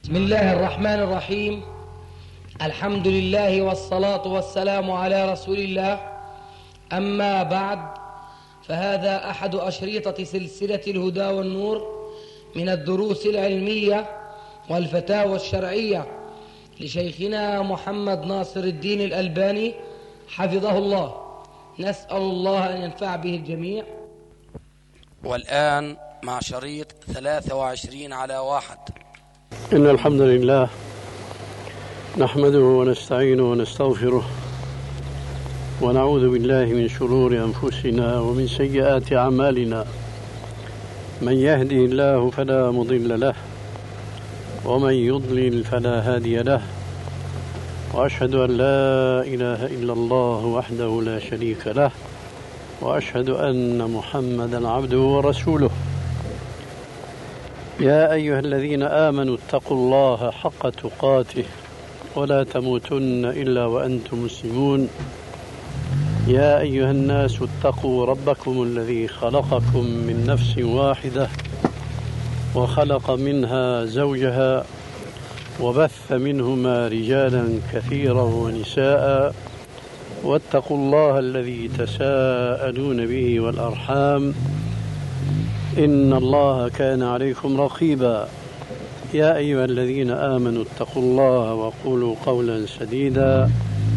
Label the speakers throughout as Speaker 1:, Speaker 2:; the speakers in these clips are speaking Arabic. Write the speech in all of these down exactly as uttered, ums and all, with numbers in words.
Speaker 1: بسم الله الرحمن الرحيم. الحمد لله والصلاة والسلام على رسول الله. أما بعد، فهذا أحد أشرطة سلسلة الهدى والنور من الدروس العلمية والفتاوى الشرعية لشيخنا محمد ناصر الدين الألباني حفظه الله. نسأل الله أن ينفع به الجميع.
Speaker 2: والآن مع شريط ثلاثة وعشرين على واحد.
Speaker 3: إن الحمد لله نحمده ونستعينه ونستغفره ونعوذ بالله من شرور أنفسنا ومن سيئات أعمالنا. من يهده الله فلا مضل له ومن يضلل فلا هادي له، وأشهد أن لا إله إلا الله وحده لا شريك له، وأشهد أن محمدا عبده ورسوله. يا أيها الذين آمنوا اتقوا الله حق تقاته ولا تموتن إلا وأنتم مسلمون. يا أيها الناس اتقوا ربكم الذي خلقكم من نفس واحدة وخلق منها زوجها وبث منهما رجالا كثيرا ونساء، واتقوا الله الذي تساءلون به والأرحام إن الله كان عليكم رقيبا. يا أيها الذين آمنوا اتقوا الله وقولوا قولا سديدا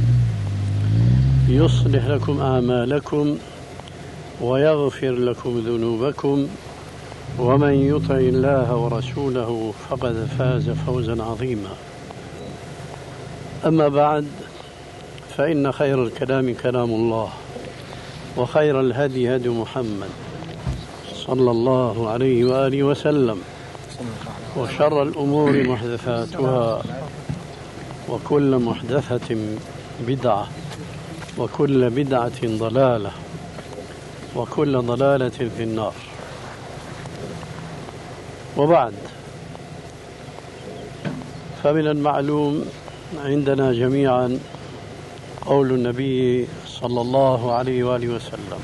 Speaker 3: يصلح لكم أعمالكم ويغفر لكم ذنوبكم، ومن يطع الله ورسوله فقد فاز فوزا عظيما. أما بعد، فإن خير الكلام كلام الله، وخير الهدي هدي محمد صلى الله عليه وآله وسلم، وشر الأمور محدثاتها، وكل محدثة بدعة، وكل بدعة ضلالة، وكل ضلالة في النار. وبعد، فمن المعلوم عندنا جميعا قول النبي صلى الله عليه وآله وسلم: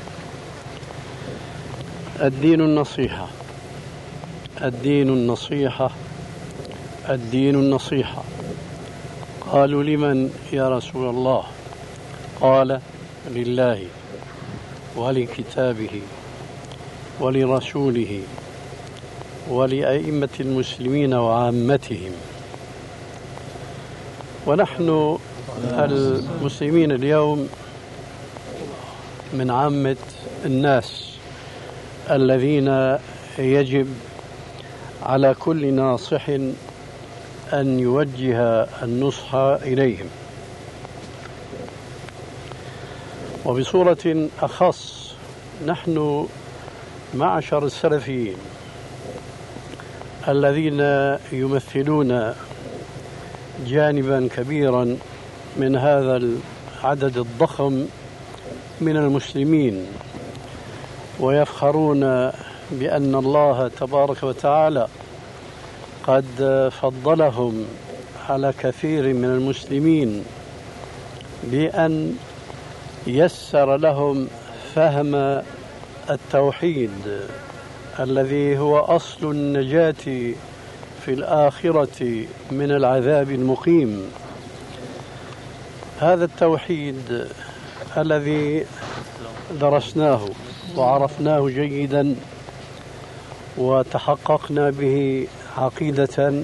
Speaker 3: الدين النصيحة، الدين النصيحة، الدين النصيحة. قالوا: لمن يا رسول الله؟ قال: لله ولكتابه ولرسوله ولأئمة المسلمين وعامتهم. ونحن المسلمين اليوم من عامة الناس الذين يجب على كل ناصح أن يوجه النصح إليهم، وبصورة أخص نحن معشر السلفيين الذين يمثلون جانبا كبيرا من هذا العدد الضخم من المسلمين، ويفخرون بأن الله تبارك وتعالى قد فضلهم على كثير من المسلمين بأن يسر لهم فهم التوحيد الذي هو أصل النجاة في الآخرة من العذاب المقيم. هذا التوحيد الذي درسناه وعرفناه جيدا وتحققنا به عقيدة،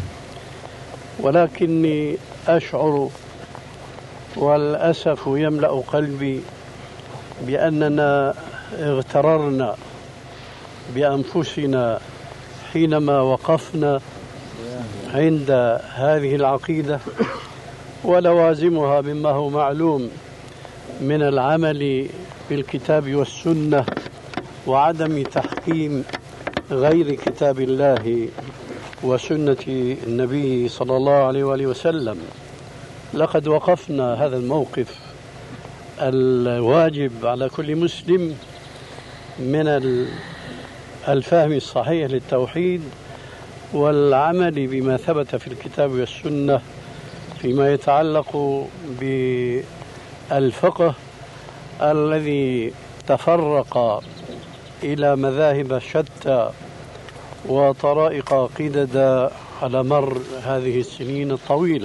Speaker 3: ولكني أشعر والأسف يملأ قلبي بأننا اغتررنا بأنفسنا حينما وقفنا عند هذه العقيدة ولوازمها مما هو معلوم من العمل بالكتاب والسنة وعدم تحكيم غير كتاب الله وسنة النبي صلى الله عليه وآله وسلم. لقد وقفنا هذا الموقف الواجب على كل مسلم من الفهم الصحيح للتوحيد والعمل بما ثبت في الكتاب والسنة فيما يتعلق بالفقه الذي تفرق إلى مذاهب شتى وطرائق قدد على مر هذه السنين الطويلة،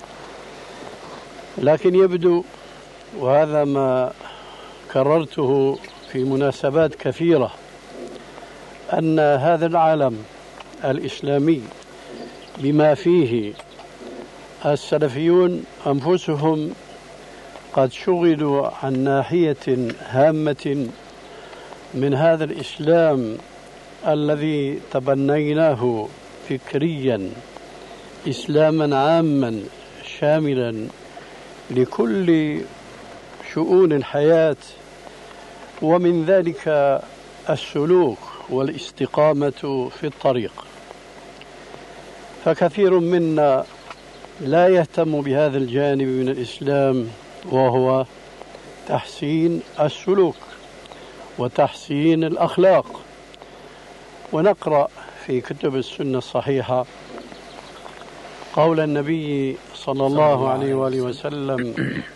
Speaker 3: لكن يبدو، وهذا ما كررته في مناسبات كثيرة، أن هذا العالم الإسلامي بما فيه السلفيون أنفسهم قد شغلوا عن ناحية هامة من هذا الإسلام الذي تبنيناه فكريا، إسلاما عاما شاملا لكل شؤون الحياة، ومن ذلك السلوك والاستقامة في الطريق. فكثير منا لا يهتم بهذا الجانب من الإسلام، وهو تحسين السلوك وتحسين الأخلاق. ونقرأ في كتب السنة الصحيحة قول النبي صلى الله عليه وآله وسلم: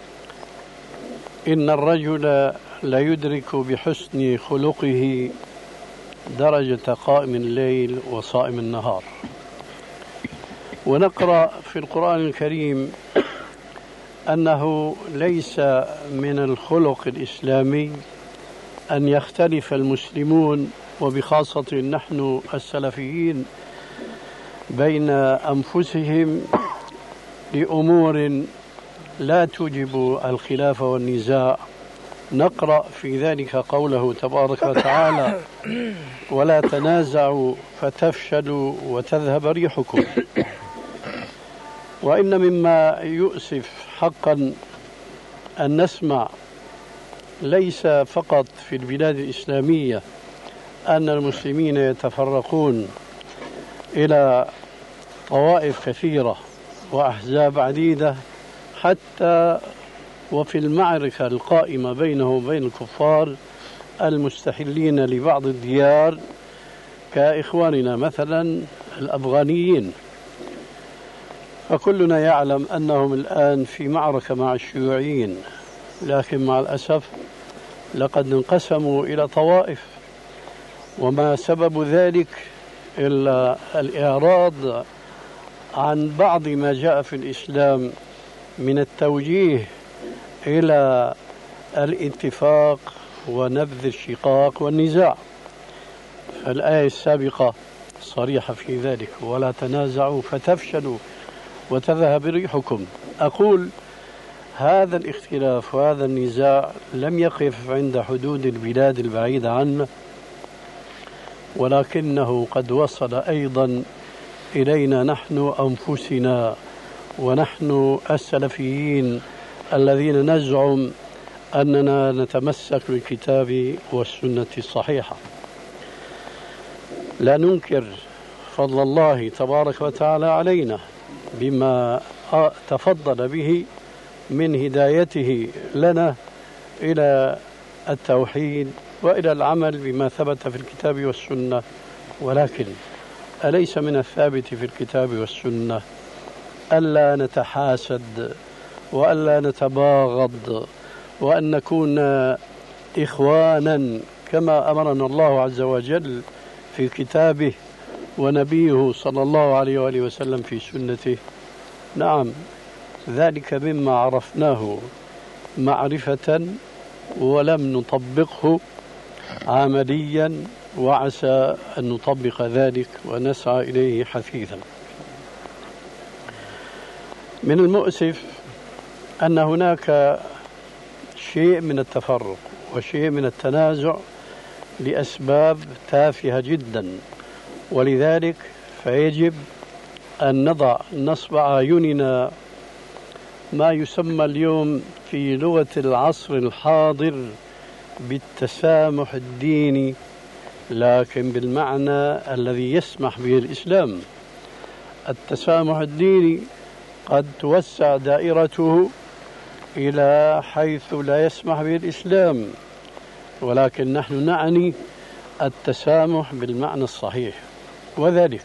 Speaker 3: إن الرجل لا يدرك بحسن خلقه درجة قائم الليل وصائم النهار. ونقرأ في القرآن الكريم أنه ليس من الخلق الإسلامي أن يختلف المسلمون، وبخاصة نحن السلفيين، بين أنفسهم لأمور لا توجب الخلاف والنزاع. نقرأ في ذلك قوله تبارك وتعالى: ولا تنازعوا فتفشلوا وتذهب ريحكم. وإن مما يؤسف حقا أن نسمع ليس فقط في البلاد الإسلامية أن المسلمين يتفرقون إلى طوائف كثيرة وأحزاب عديدة، حتى وفي المعركة القائمة بينه وبين الكفار المستحلين لبعض الديار كإخواننا مثلا الأفغانيين، فكلنا يعلم أنهم الآن في معركة مع الشيوعيين، لكن مع الأسف لقد انقسموا إلى طوائف، وما سبب ذلك إلا الإعراض عن بعض ما جاء في الإسلام من التوجيه إلى الاتفاق ونبذ الشقاق والنزاع. فالآية السابقة صريحة في ذلك: ولا تنازعوا فتفشلوا وتذهب ريحكم. أقول هذا الاختلاف وهذا النزاع لم يقف عند حدود البلاد البعيدة عنا، ولكنه قد وصل أيضا إلينا نحن أنفسنا، ونحن السلفيين الذين نزعم أننا نتمسك بالكتاب والسنة الصحيحة. لا ننكر فضل الله تبارك وتعالى علينا بما تفضل به من هدايته لنا إلى التوحيد وإلى العمل بما ثبت في الكتاب والسنة، ولكن أليس من الثابت في الكتاب والسنة ألا نتحاسد وألا نتباغض وأن نكون إخوانا كما أمرنا الله عز وجل في كتابه ونبيه صلى الله عليه وآله وسلم في سنته؟ نعم، ذلك مما عرفناه معرفة ولم نطبقه عمليا، وعسى أن نطبق ذلك ونسعى إليه حثيثا. من المؤسف أن هناك شيء من التفرق وشيء من التنازع لأسباب تافهة جدا، ولذلك فيجب أن نضع نصب أعيننا ما يسمى اليوم في لغة العصر الحاضر بالتسامح الديني، لكن بالمعنى الذي يسمح به الإسلام. التسامح الديني قد توسع دائرته إلى حيث لا يسمح به الإسلام، ولكن نحن نعني التسامح بالمعنى الصحيح، وذلك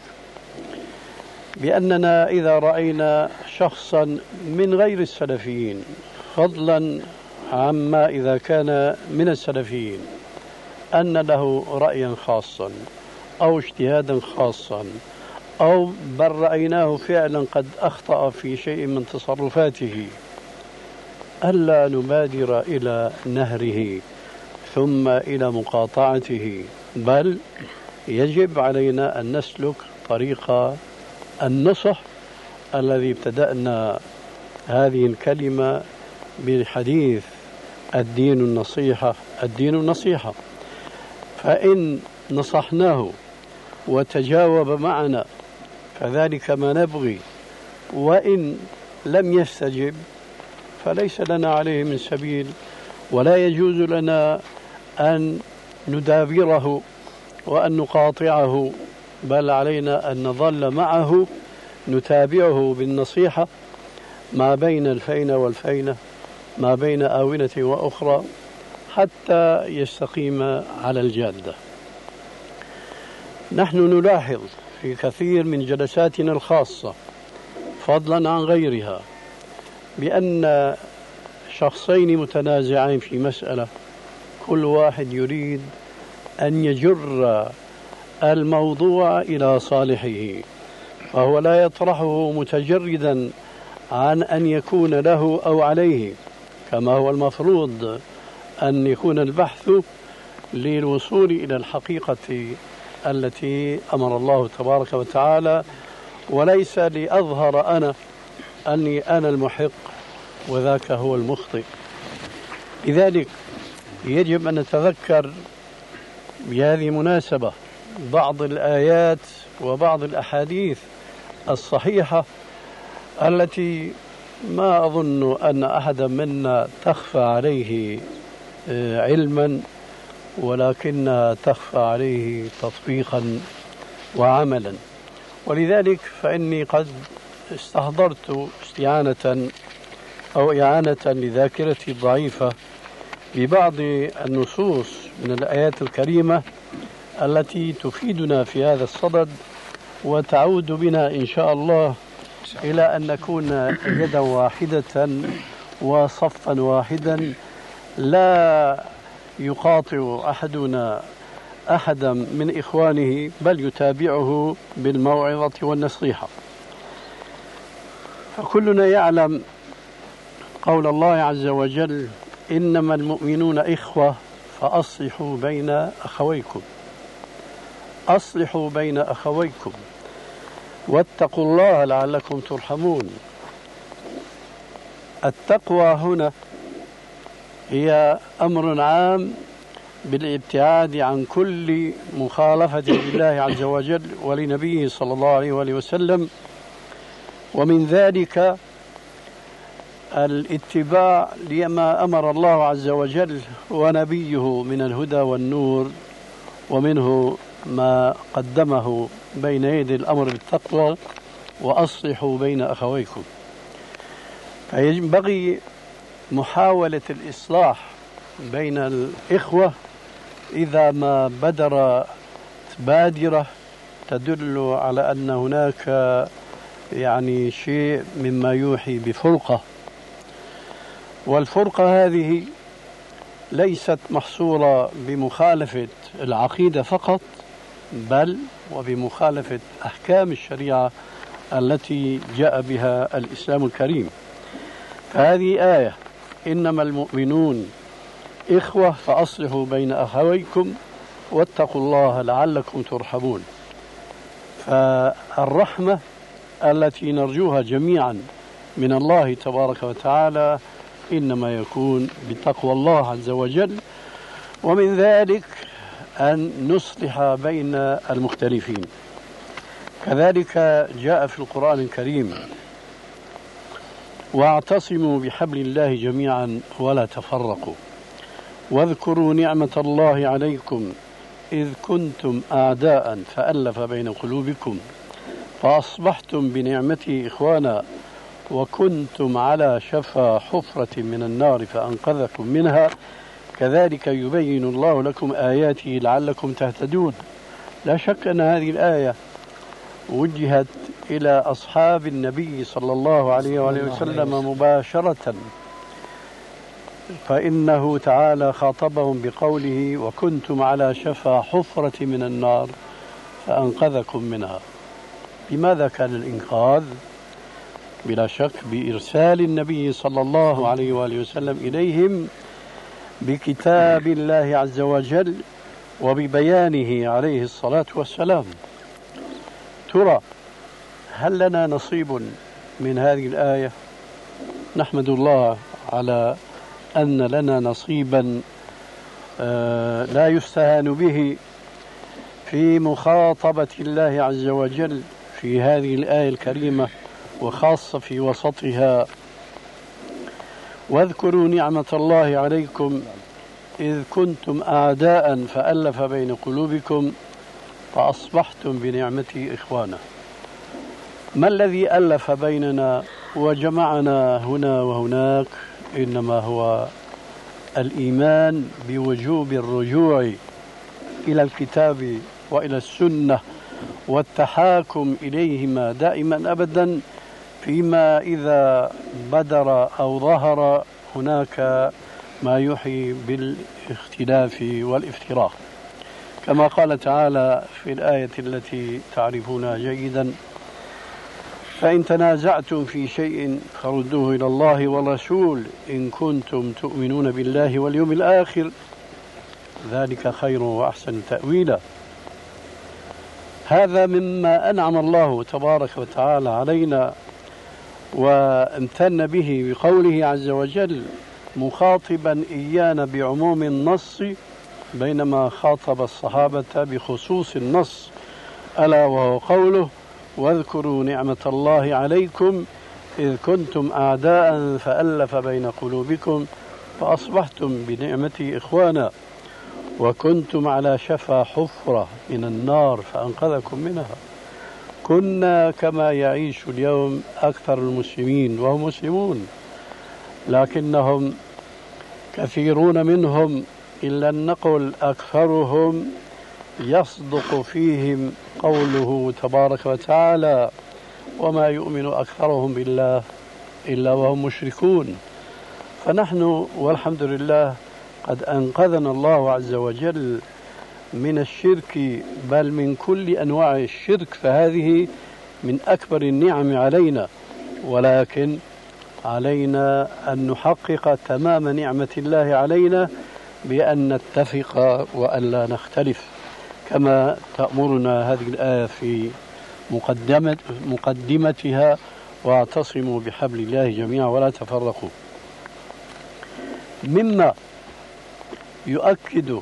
Speaker 3: بأننا إذا رأينا شخصا من غير السلفيين، فضلا عما إذا كان من السلفيين، أن له رأيا خاصا أو اجتهادا خاصا أو بل رأيناه فعلا قد أخطأ في شيء من تصرفاته، ألا نبادر إلى نهره ثم إلى مقاطعته، بل يجب علينا أن نسلك طريق النصح الذي ابتدأنا هذه الكلمة بالحديث: الدين النصيحة، الدين النصيحة. فإن نصحناه وتجاوب معنا فذلك ما نبغي، وإن لم يستجب فليس لنا عليه من سبيل، ولا يجوز لنا أن ندابره وأن نقاطعه، بل علينا أن نظل معه نتابعه بالنصيحة ما بين الفينة والفينة، ما بين آونة وأخرى، حتى يستقيم على الجادة. نحن نلاحظ في كثير من جلساتنا الخاصة فضلا عن غيرها بأن شخصين متنازعين في مسألة، كل واحد يريد أن يجر الموضوع إلى صالحه، فهو لا يطرحه متجردا عن أن يكون له أو عليه، كما هو المفروض أن يكون البحث للوصول إلى الحقيقة التي أمر الله تبارك وتعالى، وليس لأظهر أنا أني أنا المحق وذاك هو المخطئ. لذلك يجب أن نتذكر بهذه المناسبة بعض الآيات وبعض الأحاديث الصحيحة التي ما أظن أن أحدا منا تخفى عليه علما، ولكنها تخفى عليه تطبيقا وعملا. ولذلك فإني قد استحضرت استعانة أو إعانة لذاكرتي الضعيفة ببعض النصوص من الآيات الكريمة التي تفيدنا في هذا الصدد، وتعود بنا إن شاء الله إلى أن نكون يدا واحدة وصفا واحدا، لا يقاطع أحدنا أحدا من إخوانه بل يتابعه بالموعظة والنصيحة. فكلنا يعلم قول الله عز وجل: إنما المؤمنون إخوة فأصلحوا بين أخويكم، أصلحوا بين أخويكم واتقوا الله لعلكم ترحمون. التقوى هنا هي أمر عام بالابتعاد عن كل مخالفة لله عز وجل ولنبيه صلى الله عليه وآله وسلم، ومن ذلك الاتباع لما أمر الله عز وجل ونبيه من الهدى والنور، ومنه ما قدمه بين يدي الأمر بالتقوى: وأصلحوا بين أخويكم. فينبغي محاولة الإصلاح بين الإخوة إذا ما بدر بادرة تدل على أن هناك يعني شيء مما يوحي بفرقة، والفرقة هذه ليست محصورة بمخالفة العقيدة فقط، بل وبمخالفة أحكام الشريعة التي جاء بها الإسلام الكريم. فهذه آية: إنما المؤمنون إخوة فأصلحوا بين أخويكم واتقوا الله لعلكم ترحمون. فالرحمة التي نرجوها جميعا من الله تبارك وتعالى إنما يكون بتقوى الله عز وجل، ومن ذلك أن نصلح بين المختلفين. كذلك جاء في القرآن الكريم: واعتصموا بحبل الله جميعا ولا تفرقوا واذكروا نعمة الله عليكم إذ كنتم أعداء فألف بين قلوبكم فأصبحتم بنعمته إخوانا وكنتم على شفا حفرة من النار فأنقذكم منها كذلك يبين الله لكم آياته لعلكم تهتدون. لا شك أن هذه الآية وجهت إلى أصحاب النبي صلى الله عليه وآله وسلم مباشرة، فإنه تعالى خاطبهم بقوله: وكنتم على شفا حفرة من النار فأنقذكم منها. لماذا كان الإنقاذ؟ بلا شك بإرسال النبي صلى الله عليه وآله وسلم إليهم بكتاب الله عز وجل وببيانه عليه الصلاة والسلام. ترى هل لنا نصيب من هذه الآية؟ نحمد الله على أن لنا نصيبا لا يستهان به في مخاطبة الله عز وجل في هذه الآية الكريمة، وخاصة في وسطها: واذكروا نعمة الله عليكم إذ كنتم أعداء فألف بين قلوبكم فأصبحتم بنعمته إخوانا. ما الذي ألف بيننا وجمعنا هنا وهناك؟ إنما هو الإيمان بوجوب الرجوع إلى الكتاب وإلى السنة والتحاكم إليهما دائما أبدا فيما إذا بدر أو ظهر هناك ما يحيي بالاختلاف والافتراق، كما قال تعالى في الآية التي تعرفونها جيدا: فإن تنازعتم في شيء فردوه إلى الله والرسول إن كنتم تؤمنون بالله واليوم الآخر ذلك خير وأحسن تأويلا. هذا مما أنعم الله تبارك وتعالى علينا وامتن به بقوله عز وجل مخاطبا إيانا بعموم النص، بينما خاطب الصحابة بخصوص النص، ألا وهو قوله: واذكروا نعمة الله عليكم إذ كنتم أعداء فألف بين قلوبكم فأصبحتم بنعمتي إخوانا وكنتم على شفا حفرة من النار فأنقذكم منها. كنا كما يعيش اليوم أكثر المسلمين، وهم مسلمون لكنهم كثيرون منهم، إلا أن نقول أكثرهم، يصدق فيهم قوله تبارك وتعالى: وما يؤمن أكثرهم بالله إلا وهم مشركون. فنحن والحمد لله قد أنقذنا الله عز وجل من الشرك، بل من كل أنواع الشرك، فهذه من أكبر النعم علينا، ولكن علينا أن نحقق تمام نعمة الله علينا بأن نتفق وأن لا نختلف، كما تأمرنا هذه الآية في مقدمة مقدمتها: واعتصموا بحبل الله جميعا ولا تفرقوا. مما يؤكد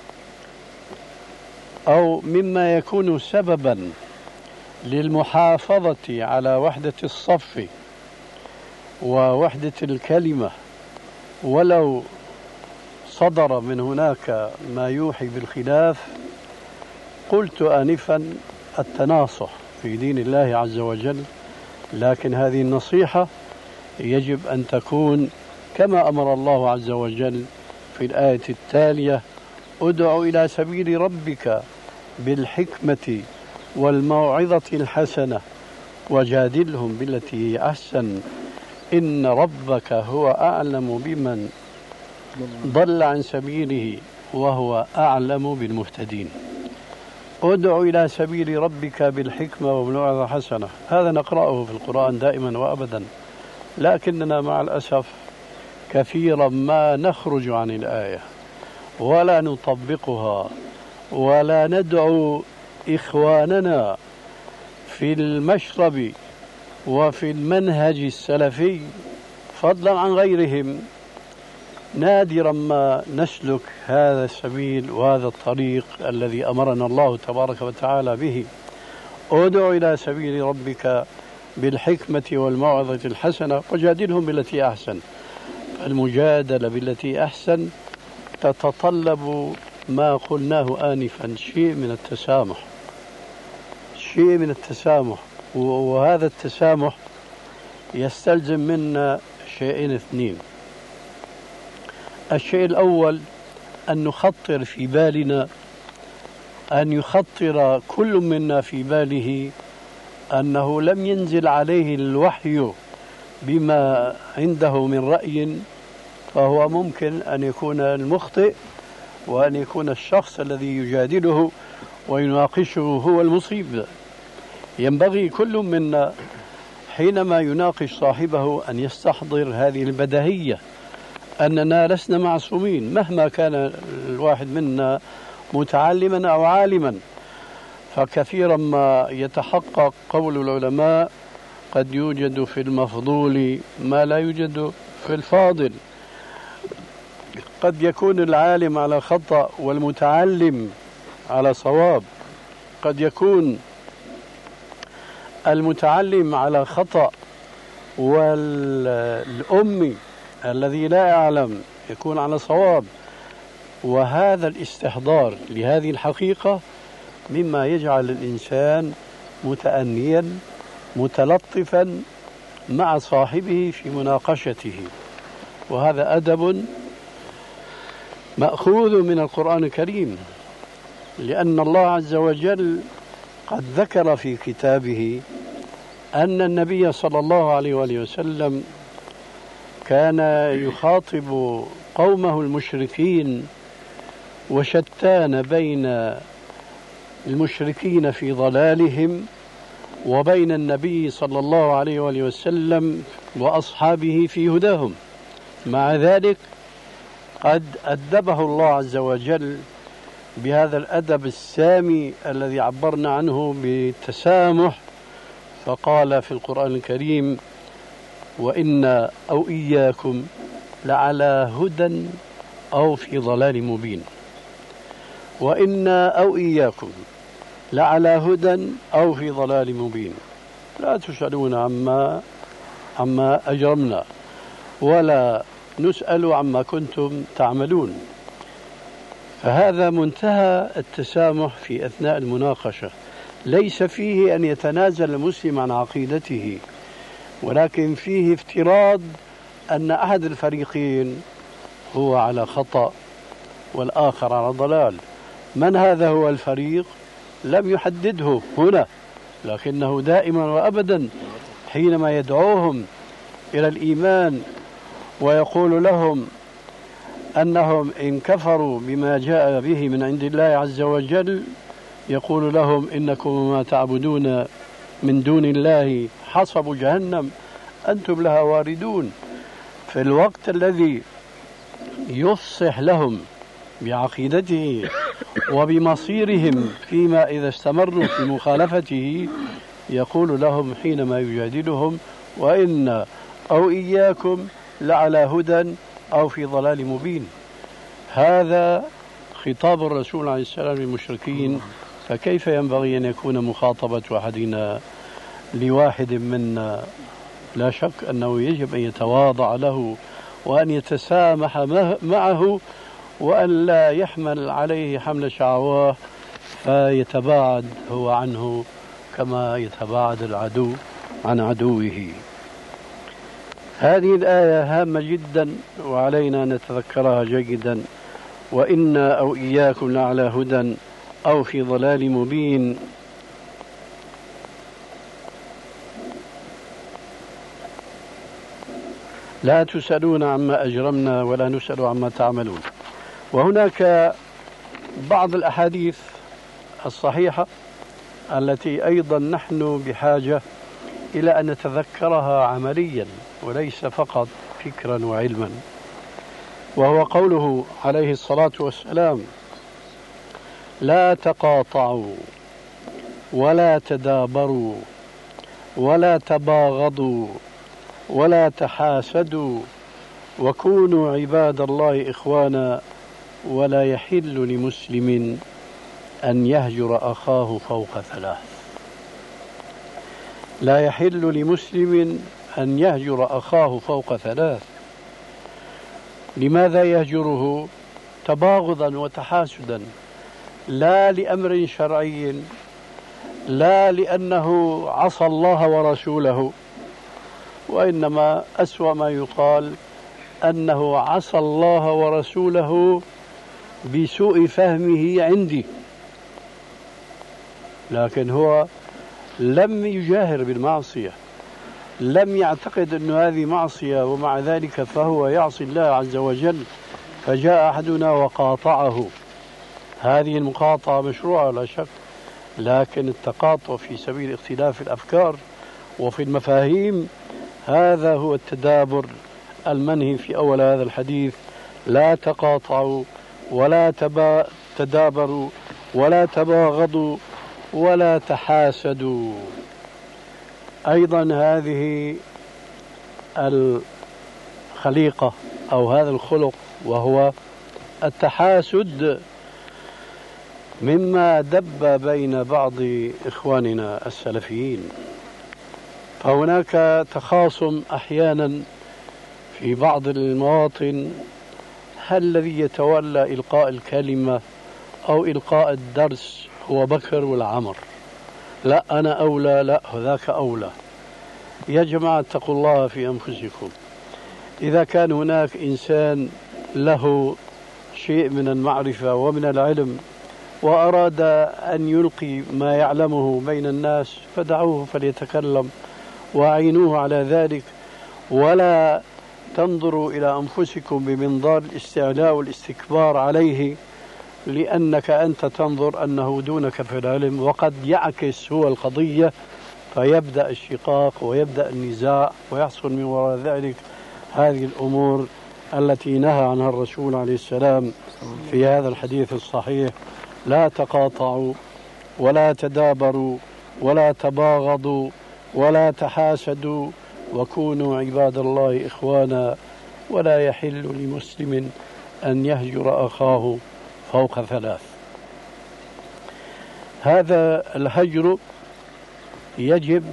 Speaker 3: أو مما يكون سببا للمحافظة على وحدة الصف ووحدة الكلمة ولو صدر من هناك ما يوحي بالخلاف، قلت آنفا التناصح في دين الله عز وجل، لكن هذه النصيحة يجب أن تكون كما أمر الله عز وجل في الآية التالية: ادع إلى سبيل ربك بالحكمة والموعظة الحسنة وجادلهم بالتي هي أحسن إن ربك هو أعلم بمن ضل عن سبيله وهو أعلم بالمهتدين. ادع إلى سبيل ربك بالحكمة والموعظة الحسنة، هذا نقرأه في القرآن دائما وأبدا، لكننا مع الأسف كثيرا ما نخرج عن الآية ولا نطبقها ولا ندعو إخواننا في المشرب وفي المنهج السلفي فضلا عن غيرهم. نادرا ما نسلك هذا السبيل وهذا الطريق الذي أمرنا الله تبارك وتعالى به: ادع إلى سبيل ربك بالحكمة والموعظة الحسنة وجادلهم بالتي أحسن. المجادلة بالتي أحسن تتطلب ما قلناه آنفا، شيء من التسامح، شيء من التسامح وهذا التسامح يستلزم منا شيئين اثنين. الشيء الأول أن نخطر في بالنا، أن يخطر كل منا في باله أنه لم ينزل عليه الوحي بما عنده من رأي، فهو ممكن أن يكون المخطئ وأن يكون الشخص الذي يجادله ويناقشه هو المصيب. ينبغي كل منا حينما يناقش صاحبه أن يستحضر هذه البديهية، أننا لسنا معصومين مهما كان الواحد منا متعلما أو عالما. فكثيرا ما يتحقق قول العلماء: قد يوجد في المفضول ما لا يوجد في الفاضل. قد يكون العالم على خطأ والمتعلم على صواب، قد يكون المتعلم على خطأ والأمي الذي لا يعلم يكون على صواب. وهذا الاستحضار لهذه الحقيقة مما يجعل الإنسان متأنيا متلطفا مع صاحبه في مناقشته، وهذا أدب مأخوذ من القرآن الكريم، لأن الله عز وجل قد ذكر في كتابه أن النبي صلى الله عليه وآله وسلم كان يخاطب قومه المشركين، وشتان بين المشركين في ضلالهم وبين النبي صلى الله عليه وآله وسلم وأصحابه في هداهم. مع ذلك قد أدبه الله عز وجل بهذا الأدب السامي الذي عبرنا عنه بالتسامح، فقال في القرآن الكريم: وإنا أو إياكم لعلى هدى أو في ضلال مبين. وإنا أو إياكم لعلى هدى أو في ضلال مبين. لا تسألون عما عما أجرمنا ولا نسأل عما كنتم تعملون. فهذا منتهى التسامح في أثناء المناقشة، ليس فيه أن يتنازل المسلم عن عقيدته، ولكن فيه افتراض أن أحد الفريقين هو على خطأ والآخر على ضلال. من هذا هو الفريق؟ لم يحدده هنا، لكنه دائما وأبدا حينما يدعوهم إلى الإيمان ويقول لهم أنهم إن كفروا بما جاء به من عند الله عز وجل، يقول لهم: إنكم وما تعبدون من دون الله حصب جهنم أنتم لها واردون. في الوقت الذي يفصح لهم بعقيدته وبمصيرهم فيما إذا استمروا في مخالفته، يقول لهم حينما يجادلهم: وإن أو إياكم لعلى هدى أو في ضلال مبين. هذا خطاب الرسول عليه السلام للمشركين، فكيف ينبغي أن يكون مخاطبة أحدنا لواحد منا؟ لا شك أنه يجب أن يتواضع له وأن يتسامح معه، وأن لا يحمل عليه حمل شعواه فيتباعد هو عنه كما يتباعد العدو عن عدوه. هذه الآية هامة جدا وعلينا أن نتذكرها جيدا: وإنا أو إياكم لعلى هدى أو في ضلال مبين. لا تسألون عما أجرمنا ولا نسأل عما تعملون. وهناك بعض الأحاديث الصحيحة التي أيضا نحن بحاجة إلى أن نتذكرها عمليا وليس فقط فكرا وعلما، وهو قوله عليه الصلاة والسلام: لا تقاطعوا ولا تدابروا ولا تباغضوا ولا تحاسدوا وكونوا عباد الله إخوانا ولا يحل لمسلم أن يهجر أخاه فوق ثلاث. لا يحل لمسلم أن يهجر أخاه فوق ثلاث. لماذا يهجره؟ تباغضا وتحاسدا، لا لأمر شرعي، لا لأنه عصى الله ورسوله، وإنما أسوأ ما يقال أنه عصى الله ورسوله بسوء فهمه عندي، لكن هو لم يجاهر بالمعصية، لم يعتقد أن هذه معصية، ومع ذلك فهو يعصي الله عز وجل، فجاء أحدنا وقاطعه. هذه المقاطعة مشروعة لا شك، لكن التقاطع في سبيل اختلاف الأفكار وفي المفاهيم هذا هو التدابر المنهي في أول هذا الحديث. لا تقاطعوا ولا تبا تدابروا ولا تباغضوا ولا تحاسدوا. أيضا هذه الخليقة أو هذا الخلق وهو التحاسد مما دب بين بعض إخواننا السلفيين، فهناك تخاصم أحيانا في بعض المواطن، هل الذي يتولى إلقاء الكلمة أو إلقاء الدرس هو بكر ولا عمر؟ لا أنا أولى، لا هذاك أولى. يا جماعة اتقوا الله في أنفسكم. إذا كان هناك إنسان له شيء من المعرفة ومن العلم وأراد أن يلقي ما يعلمه بين الناس فدعوه فليتكلم وأعينوه على ذلك، ولا تنظروا إلى أنفسكم بمنظار الاستعلاء والاستكبار عليه لأنك أنت تنظر أنه دونك في العلم، وقد يعكس هو القضية فيبدأ الشقاق ويبدأ النزاع ويحصل من وراء ذلك هذه الأمور التي نهى عنها الرسول عليه السلام في هذا الحديث الصحيح: لا تقاطعوا ولا تدابروا ولا تباغضوا ولا تحاسدوا وكونوا عباد الله إخوانا، ولا يحل لمسلم أن يهجر أخاه فوق ثلاث. هذا الهجر يجب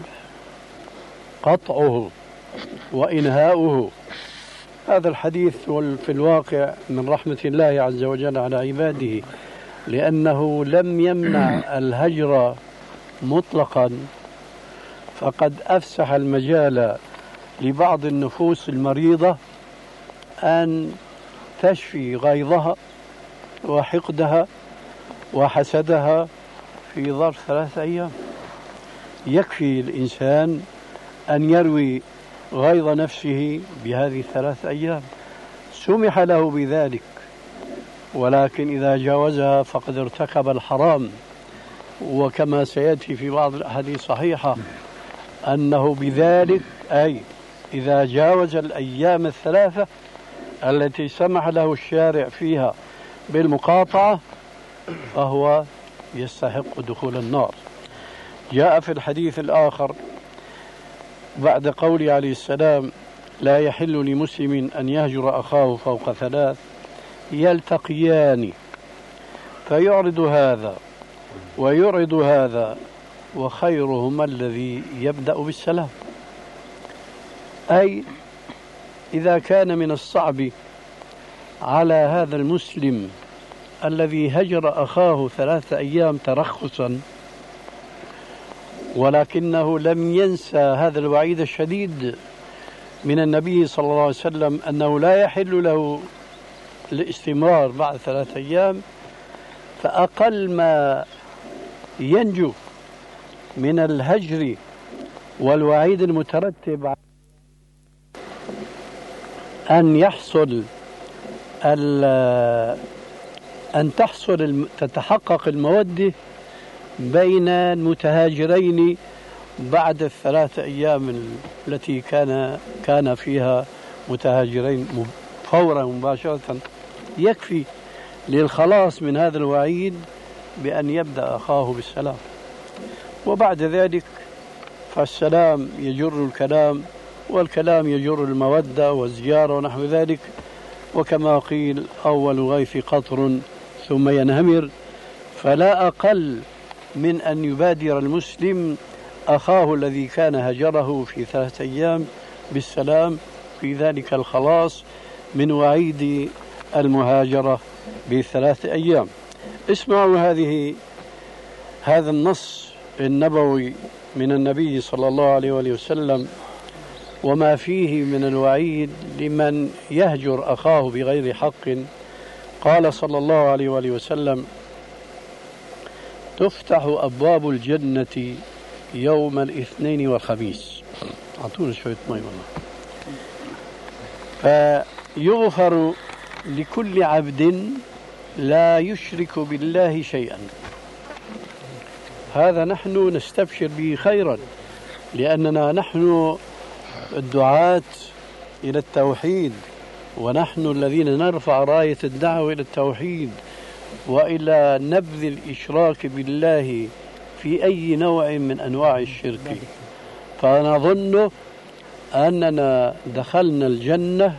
Speaker 3: قطعه وإنهاؤه. هذا الحديث في الواقع من رحمة الله عز وجل على عباده، لأنه لم يمنع الهجر مطلقا، فقد أفسح المجال لبعض النفوس المريضة أن تشفي غيظها وحقدها وحسدها في ظرف ثلاثة أيام. يكفي الإنسان أن يروي غيظ نفسه بهذه الثلاث أيام، سمح له بذلك، ولكن إذا جاوزها فقد ارتكب الحرام. وكما سيأتي في بعض الأحاديث الصحيحة أنه بذلك أي إذا جاوز الأيام الثلاثة التي سمح له الشارع فيها بالمقاطعة فهو يستحق دخول النار. جاء في الحديث الآخر بعد قوله عليه السلام: لا يحل لمسلم أن يهجر أخاه فوق ثلاث يلتقيان فيعرض هذا ويعرض هذا وخيرهما الذي يبدأ بالسلام. أي إذا كان من الصعب على هذا المسلم الذي هجر أخاه ثلاثة أيام ترخصا، ولكنه لم ينسى هذا الوعيد الشديد من النبي صلى الله عليه وسلم أنه لا يحل له الاستمرار بعد ثلاثة أيام، فأقل ما ينجو من الهجر والوعيد المترتب أن يحصل أن تحصل تتحقق المودة بين المتهاجرين بعد الثلاثة أيام التي كان كان فيها متهاجرين فورا مباشرة. يكفي للخلاص من هذا الوعيد بأن يبدأ أخاه بالسلام، وبعد ذلك فالسلام يجر الكلام، والكلام يجر المودة والزيارة ونحو ذلك. وكما قيل: أول غيث قطر ثم ينهمر. فلا أقل من أن يبادر المسلم أخاه الذي كان هجره في ثلاثة أيام بالسلام، في ذلك الخلاص من وعيد المهاجرة بثلاثة أيام. اسمعوا هذه هذا النص النبوي من النبي صلى الله عليه وآله وسلم وما فيه من الوعيد لمن يهجر أخاه بغير حق. قال صلى الله عليه وآله وسلم: تفتح أبواب الجنة يوم الاثنين والخميس. أعطونا شوية مي والله. فيغفر لكل عبد لا يشرك بالله شيئا. هذا نحن نستبشر به خيرا، لأننا نحن الدعاة إلى التوحيد، ونحن الذين نرفع راية الدعوة إلى التوحيد وإلى نبذ الإشراك بالله في أي نوع من أنواع الشرك. فنظن أننا دخلنا الجنة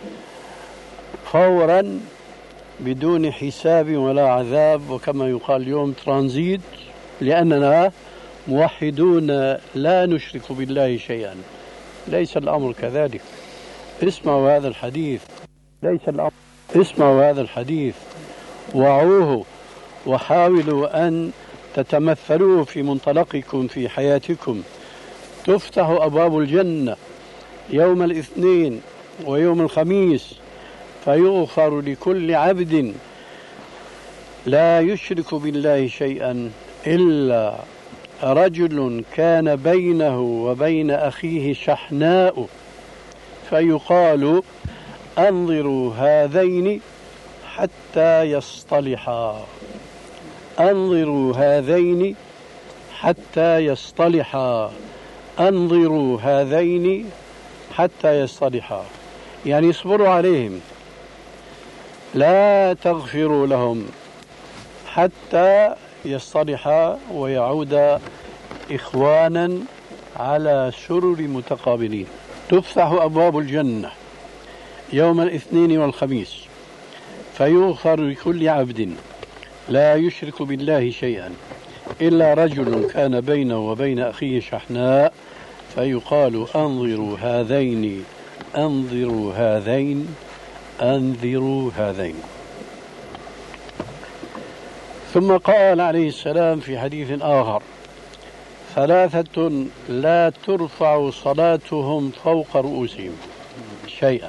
Speaker 3: فورا بدون حساب ولا عذاب، وكما يقال اليوم ترانزيت، لأننا موحدون لا نشرك بالله شيئا. ليس الأمر كذلك. اسمعوا هذا الحديث، ليس الأمر اسمعوا هذا الحديث وعوه، وحاولوا أن تتمثلوه في منطلقكم في حياتكم. تفتح أبواب الجنة يوم الاثنين ويوم الخميس، فيغفر لكل عبد لا يشرك بالله شيئا إلا رجل كان بينه وبين أخيه شحناء، فيقال أنظروا هذين حتى يصطلحا، أنظروا هذين حتى يصطلحا، أنظروا هذين حتى يصطلحا، يعني اصبروا عليهم، لا تغفروا لهم حتى يصطلحا ويعودا إخوانا على سرر متقابلين. تفتح أبواب الجنة يوم الاثنين والخميس، فيغفر لكل عبد لا يشرك بالله شيئا إلا رجل كان بينه وبين أخيه شحناء، فيقال أنظروا هذين، أنظروا هذين، أنظروا هذين. ثم قال عليه السلام في حديث آخر: ثلاثة لا ترفع صلاتهم فوق رؤوسهم شيئا: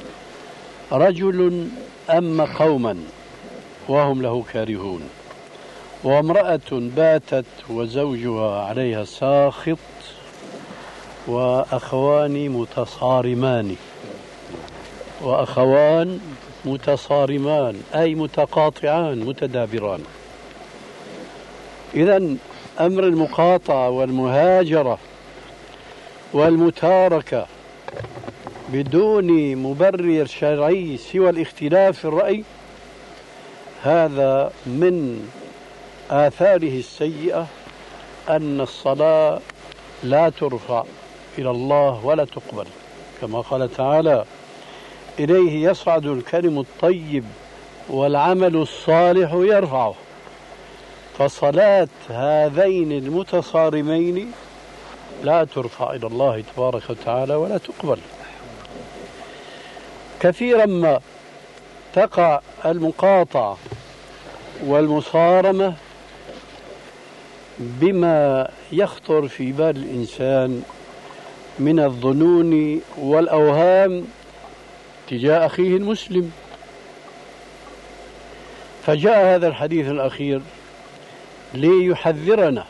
Speaker 3: رجل أما قوما وهم له كارهون، وامرأة باتت وزوجها عليها ساخط، وأخوان متصارمان، وأخوان متصارمان أي متقاطعان متدابران. إذن أمر المقاطعة والمهاجرة والمتاركة بدون مبرر شرعي سوى الاختلاف في الرأي، هذا من آثاره السيئة أن الصلاة لا ترفع إلى الله ولا تقبل، كما قال تعالى: إليه يصعد الكلم الطيب والعمل الصالح يرفعه. فصلاة هذين المتصارمين لا ترفع إلى الله تبارك وتعالى ولا تقبل. كثيرا ما تقع المقاطعة والمصارمة بما يخطر في بال الإنسان من الظنون والأوهام تجاه أخيه المسلم. فجاء هذا الحديث الأخير ليحذرنا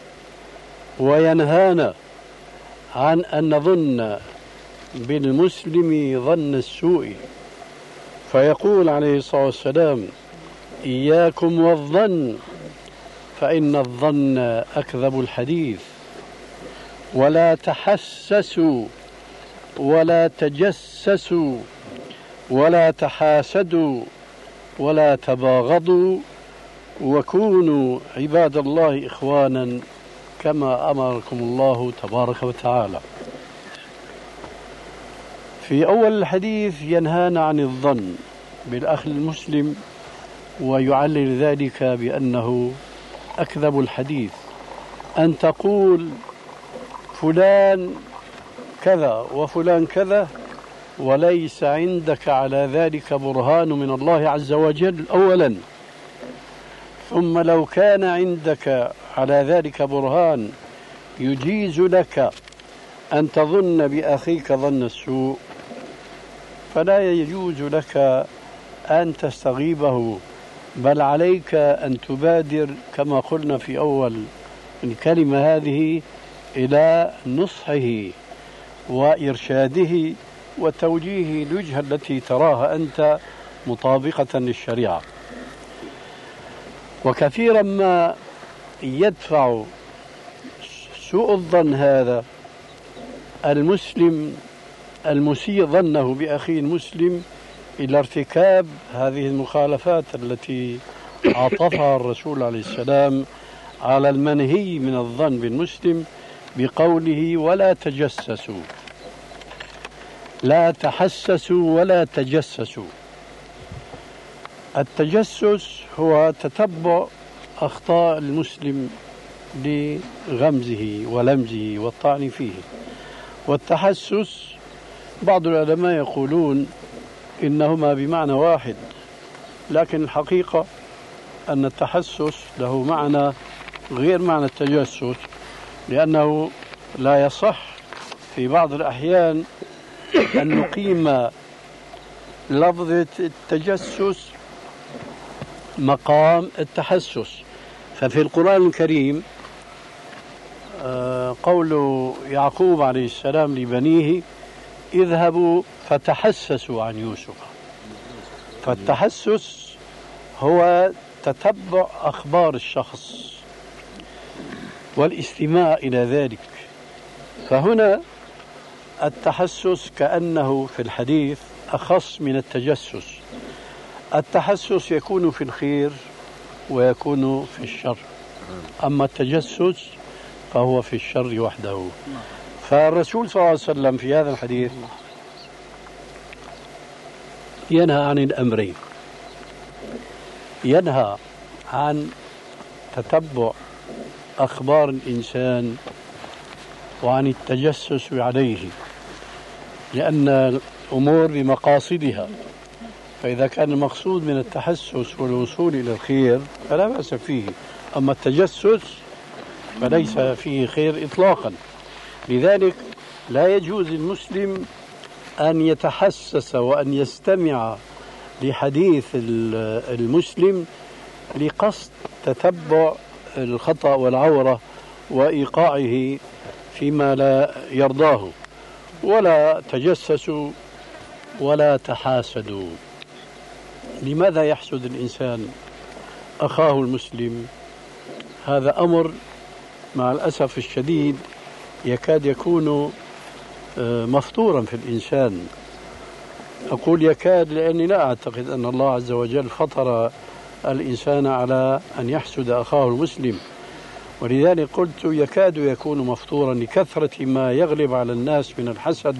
Speaker 3: وينهانا عن أن نظن بالمسلم ظن السوء، فيقول عليه الصلاة والسلام: إياكم والظن فإن الظن أكذب الحديث، ولا تحسسوا ولا تجسسوا ولا تحاسدوا ولا تباغضوا، وكونوا عباد الله إخوانا كما أمركم الله تبارك وتعالى. في أول الحديث ينهانا عن الظن بالأخ المسلم، ويعلل ذلك بأنه أكذب الحديث، أن تقول فلان كذا وفلان كذا وليس عندك على ذلك برهان من الله عز وجل أولا، ثم لو كان عندك على ذلك برهان يجيز لك أن تظن بأخيك ظن السوء، فلا يجوز لك أن تستغيبه، بل عليك أن تبادر كما قلنا في أول الكلمة هذه إلى نصحه وإرشاده وتوجيه الوجهة التي تراها أنت مطابقة للشريعة. وكثيرا ما يدفع سوء الظن هذا المسلم المسيء ظنه بأخيه المسلم إلى ارتكاب هذه المخالفات التي عطفها الرسول عليه السلام على المنهي من الظن بالمسلم بقوله ولا تجسسوا، لا تحسسوا ولا تجسسوا. التجسس هو تتبع أخطاء المسلم لغمزه ولمزه والطعن فيه، والتحسس بعض العلماء يقولون إنهما بمعنى واحد، لكن الحقيقة أن التحسس له معنى غير معنى التجسس، لأنه لا يصح في بعض الأحيان أن نقيم لفظة التجسس مقام التحسس. ففي القرآن الكريم قول يعقوب عليه السلام لبنيه اذهبوا فتحسسوا عن يوسف، فالتحسس هو تتبع أخبار الشخص والاستماع إلى ذلك. فهنا التحسس كأنه في الحديث أخص من التجسس. التحسس يكون في الخير ويكون في الشر، أما التجسس فهو في الشر وحده. فالرسول صلى الله عليه وسلم في هذا الحديث ينهى عن الأمرين، ينهى عن تتبع أخبار الإنسان وعن التجسس عليه، لأن الأمور بمقاصدها، فإذا كان المقصود من التحسس والوصول إلى الخير فلا بأس فيه، أما التجسس فليس فيه خير إطلاقا. لذلك لا يجوز المسلم أن يتحسس وأن يستمع لحديث المسلم لقصد تتبع الخطأ والعورة وإيقاعه فيما لا يرضاه. ولا تجسسوا ولا تحاسدوا. لماذا يحسد الإنسان أخاه المسلم؟ هذا أمر مع الأسف الشديد يكاد يكون مفطورا في الإنسان. أقول يكاد لأني لا أعتقد أن الله عز وجل فطر الإنسان على أن يحسد أخاه المسلم، ولذلك قلت يكاد يكون مفطورا لكثرة ما يغلب على الناس من الحسد.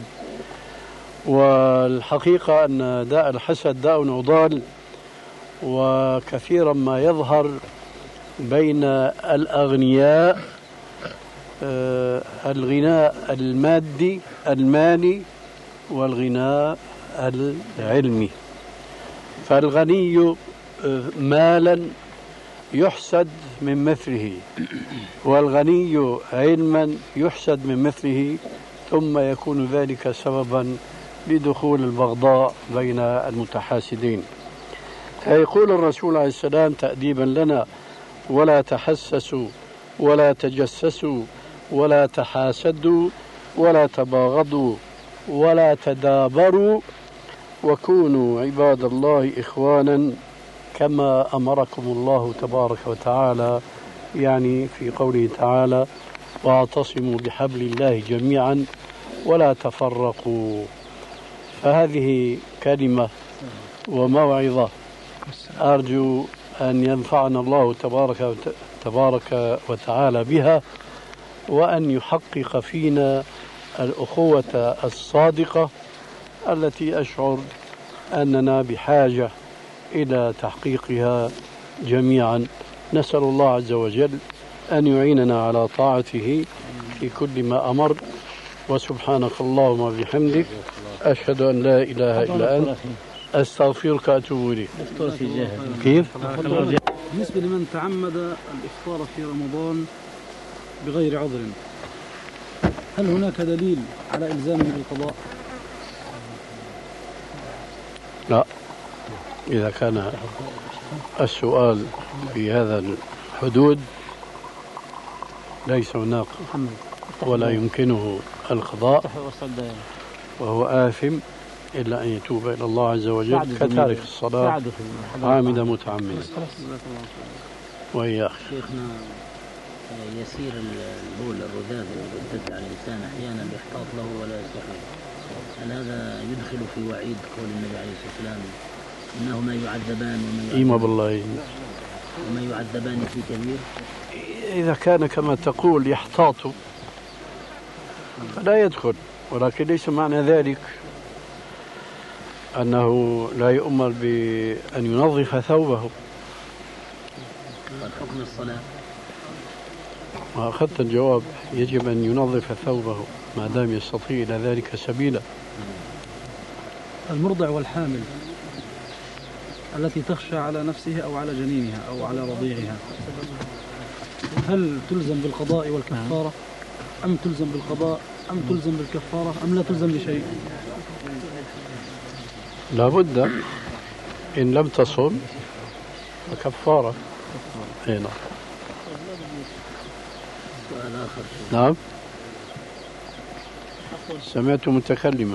Speaker 3: والحقيقة أن داء الحسد داء عضال، وكثيرا ما يظهر بين الأغنياء آه الغناء المادي المالي والغناء العلمي. فالغني مالا يحسد من مثله، والغني علما يحسد من مثله، ثم يكون ذلك سببا لدخول البغضاء بين المتحاسدين. فيقول الرسول عليه السلام تأديبا لنا ولا تحسسوا ولا تجسسوا ولا تحاسدوا ولا تباغضوا ولا تدابروا وكونوا عباد الله إخوانا كما أمركم الله تبارك وتعالى، يعني في قوله تعالى واعتصموا بحبل الله جميعا ولا تفرقوا. فهذه كلمة وموعظة أرجو أن ينفعنا الله تبارك تبارك وتعالى بها، وأن يحقق فينا الأخوة الصادقة التي أشعر أننا بحاجة إلى تحقيقها جميعا. نسأل الله عز وجل أن يعيننا على طاعته في كل ما أمر. وسبحانك اللهم وبحمدك أشهد أن لا إله إلا أنت أستغفرك وأتوب إليك. كيف؟
Speaker 4: بالنسبة لمن تعمد الإفطار في رمضان بغير عذر، هل هناك دليل على إلزامه بالقضاء؟
Speaker 3: لا، إذا كان السؤال في هذا الحدود ليس هناك ولا يمكنه القضاء، وهو آثم إلا أن يتوب إلى الله عز وجل كتارك الصلاة عامدا متعمدا. وإياك.
Speaker 5: شيخنا يسير البول الرذاذ المرتد على الإنسان أحيانا يحتاط له ولا يستحي، هل هذا يدخل في وعيد قول النبي عليه الصلاة والسلام إنهما يعذبان وما
Speaker 3: إيما بالله
Speaker 5: وما يعذبان في كبير؟
Speaker 3: إذا كان كما تقول يحتاط فلا يدخل، ولكن ليس معنى ذلك أنه لا يؤمر بأن ينظف ثوبه.
Speaker 5: حكم الصلاة
Speaker 3: ما أخذت الجواب، يجب أن ينظف ثوبه ما دام يستطيع إلى ذلك سبيلا.
Speaker 4: المرضع والحامل التي تخشى على نفسها أو على جنينها أو على رضيعها، هل تلزم بالقضاء والكفارة أم تلزم بالقضاء أم تلزم بالكفارة أم لا تلزم بشيء؟
Speaker 3: لابد إن لم تصم فكفارة. نعم.
Speaker 5: سؤال آخر.
Speaker 3: نعم. سمعت متكلما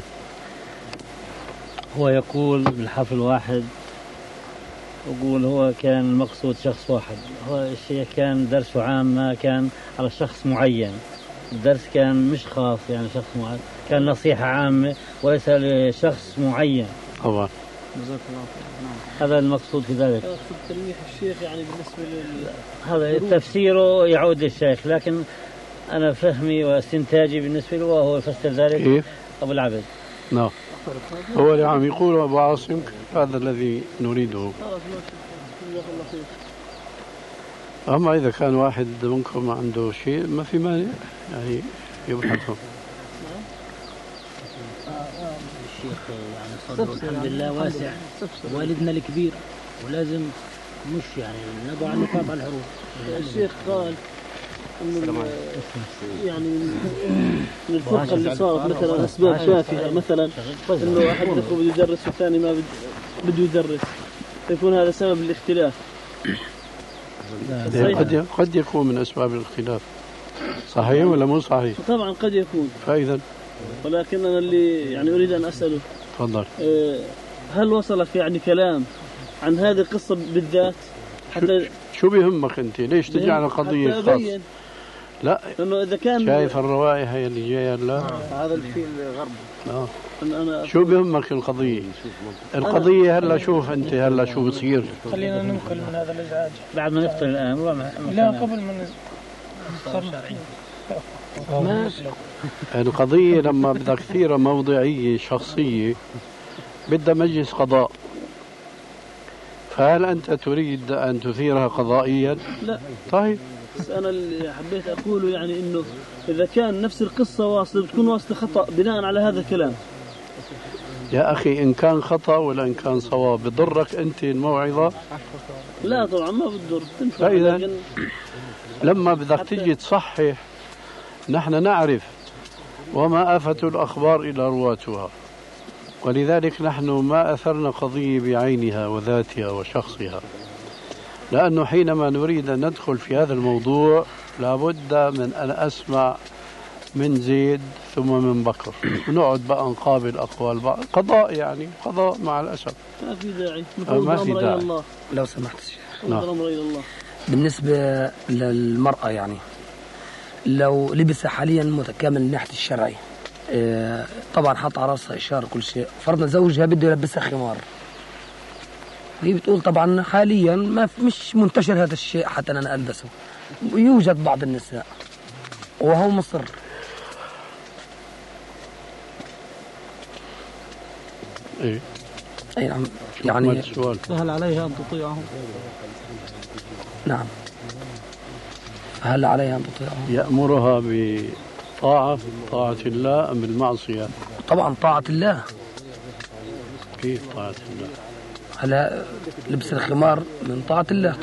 Speaker 6: هو يقول بالحرف الواحد، يقول هو كان المقصود شخص واحد، هو الشيء كان درسه عام ما كان على شخص معين، الدرس كان مش خاص يعني شخص معين، كان نصيحة عامة وليس لشخص معين.
Speaker 3: طبعا.
Speaker 4: جزاك الله خير. نعم.
Speaker 6: هذا المقصود في ذلك.
Speaker 4: تلميح الشيخ يعني بالنسبة لل
Speaker 6: هذا تفسيره يعود للشيخ، لكن أنا فهمي واستنتاجي بالنسبة له وهو يفسر ذلك
Speaker 3: كيف؟
Speaker 6: أبو العبد.
Speaker 3: نعم. هو اللي عم يقول أبو عاصم هذا الذي نريده. أما إذا كان واحد منكم عنده شيء ما في مانع يعني يبحثه.
Speaker 5: الشيخ يعني صدره الحمد لله واسع، والدنا الكبير، ولازم مش يعني نضع النقاط على الحروف.
Speaker 7: الشيخ قال إنه يعني من الفرقة اللي صارت مثلا أسباب شافعة، مثلا إنه أحد الأخوة بده يدرس والثاني ما بده يدرس، فيكون هذا سبب الاختلاف.
Speaker 3: قد قد يكون من أسباب الاختلاف. صحيح ولا مو صحيح؟
Speaker 7: طبعا قد يكون.
Speaker 3: فإذا
Speaker 7: ولكن أنا اللي يعني أريد أن أسأله،
Speaker 3: تفضل،
Speaker 7: هل وصلك يعني كلام عن هذه القصة بالذات؟ حتى
Speaker 3: شو بيهمك أنت؟ ليش تجعل قضية خاصة؟ لا،
Speaker 7: لأنه إذا كان
Speaker 3: شايف الروائح هي اللي جاية. لا
Speaker 7: هذا اللي فيه الغرب.
Speaker 3: آه.
Speaker 7: أنا
Speaker 3: شو بيهمك القضية؟ القضية هلا شوف أنت هلا شو بصير.
Speaker 8: خلينا ننقل من هذا الإزعاج
Speaker 6: بعد ما نفطر الآن.
Speaker 8: لا قبل ما
Speaker 3: ماشي. القضية لما بدك تثيرها موضعية شخصية بدها مجلس قضاء، فهل أنت تريد أن تثيرها قضائيا؟
Speaker 7: لا.
Speaker 3: طيب.
Speaker 7: بس أنا اللي حبيت أقوله يعني إنه إذا كان نفس القصة واصلة بتكون واصلة خطأ بناء على هذا الكلام.
Speaker 3: يا أخي إن كان خطأ ولا إن كان صواب بضرك أنت الموعظة؟
Speaker 7: لا طبعا ما بتضر.
Speaker 3: فإذا
Speaker 7: لكن
Speaker 3: لما بدك تيجي تصحح نحن نعرف وما آفة الأخبار إلى رواتها، ولذلك نحن ما أثرنا قضية بعينها وذاتها وشخصها، لأنه حينما نريد أن ندخل في هذا الموضوع لابد من أن أسمع من زيد ثم من بكر ونقعد بقى نقابل أقوال بعض. قضاء يعني قضاء مع الأسف.
Speaker 7: ما في داعي.
Speaker 3: ما في داعي.
Speaker 7: الله.
Speaker 1: لو سمحت
Speaker 3: نعم.
Speaker 7: الأمر إلى الله.
Speaker 1: بالنسبة للمرأة يعني لو لبس حاليا متكامل من ناحية الشرعي، اه طبعا حط على راسها إشارة كل شيء، فرضنا زوجها بده يلبسها خمار، هي بتقول طبعا حاليا ما مش منتشر هذا الشيء حتى أنا ألبسه، يوجد بعض النساء وهو مصر.
Speaker 3: إيه؟
Speaker 1: أي نعم. يعني
Speaker 4: فهل عليها أن تطيعه؟
Speaker 1: نعم. هل عليها أن تطيعه؟
Speaker 3: يأمرها بطاعة طاعة الله أم بالمعصية؟
Speaker 1: طبعا طاعة الله.
Speaker 3: كيف طاعة الله؟
Speaker 1: هلا لبس الخمار من طاعة الله.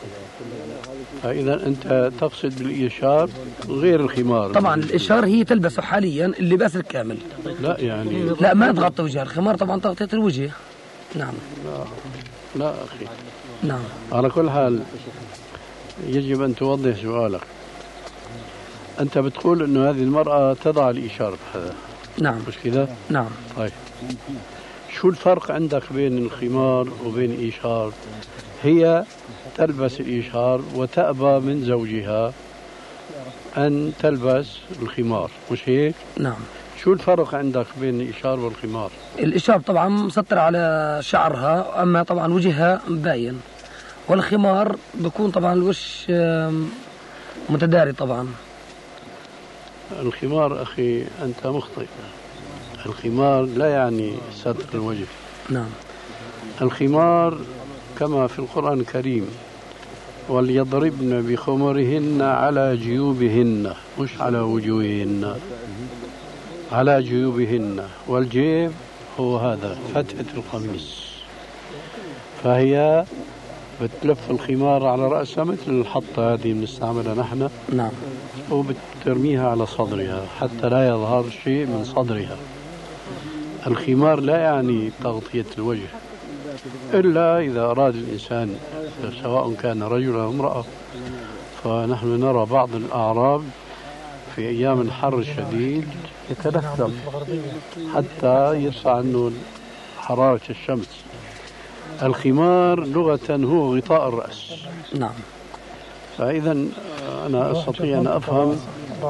Speaker 3: فإذا أنت تقصد بالإشار غير الخمار.
Speaker 1: طبعا الإشار هي تلبسه حاليا اللباس الكامل.
Speaker 3: لا يعني
Speaker 1: لا ما تغطي وجهها، الخمار طبعا تغطية الوجه. نعم.
Speaker 3: لا لا أخي.
Speaker 1: نعم.
Speaker 3: على كل حال يجب أن توضح سؤالك. أنت بتقول أنه هذه المرأة تضع الإشارة هذا.
Speaker 1: نعم.
Speaker 3: مش كذا؟
Speaker 1: نعم.
Speaker 3: طيب شو الفرق عندك بين الخمار وبين الإيشار؟ هي تلبس الإيشار وتأبى من زوجها أن تلبس الخمار، مش هيك؟
Speaker 1: نعم.
Speaker 3: شو الفرق عندك بين الإيشار والخمار؟
Speaker 1: الإشار طبعا مسطر على شعرها، أما طبعا وجهها باين، والخمار بيكون طبعا الوش آم، متداري طبعا.
Speaker 3: الخمار أخي أنت مخطئ. الخمار لا يعني ستر الوجه.
Speaker 1: نعم.
Speaker 3: الخمار كما في القرآن الكريم وليضربن بخمرهن على جيوبهن، مش على وجوههن، على جيوبهن، والجيب هو هذا فتحة القميص. فهي بتلف الخمار على رأسها مثل الحطة هذه بنستعملها نحن.
Speaker 1: نعم.
Speaker 3: وبترميها على صدرها حتى لا يظهر شيء من صدرها. الخمار لا يعني تغطية الوجه إلا إذا أراد الإنسان، سواء كان رجل أو امرأة. فنحن نرى بعض الأعراب في أيام الحر الشديد يتلثم حتى يدفع عنه حرارة الشمس. الخمار لغة هو غطاء الرأس.
Speaker 1: نعم.
Speaker 3: فإذا أنا أستطيع أن أفهم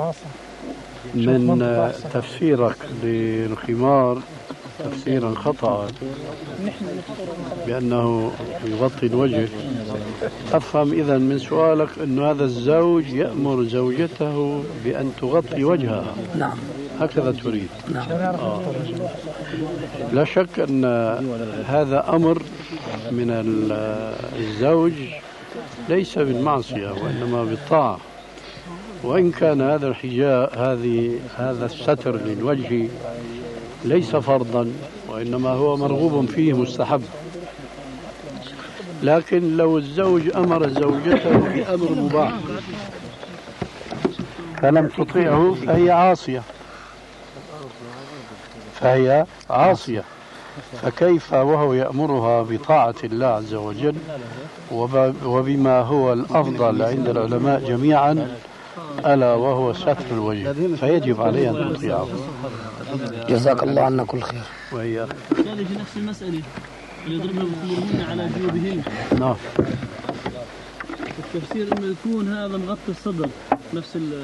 Speaker 3: من تفسيرك للخمار تفسيرا خطأ بأنه يغطي الوجه، أفهم إذا من سؤالك أن هذا الزوج يأمر زوجته بأن تغطي وجهها.
Speaker 1: نعم.
Speaker 3: هكذا تريد.
Speaker 1: نعم.
Speaker 3: آه. لا شك أن هذا أمر من الزوج ليس بالمعصية وإنما بالطاعة، وإن كان هذا الحجاب هذه هذا الستر للوجه ليس فرضا وإنما هو مرغوب فيه مستحب. لكن لو الزوج أمر زوجته بأمر مباح فلم تطيعه فهي عاصية، فهي عاصية. فكيف وهو يأمرها بطاعة الله عز وجل وبما هو الأفضل عند العلماء جميعا ألا وهو ستر الوجه، فيجب عليه أن تطيعه.
Speaker 1: جزاك الله عنا كل خير.
Speaker 3: وهي
Speaker 7: هذه في نفس المسألة اللي يضربنا بخمورهن على جيوبهن.
Speaker 3: نعم.
Speaker 7: التفسير انه يكون هذا مغطي الصدر نفس ال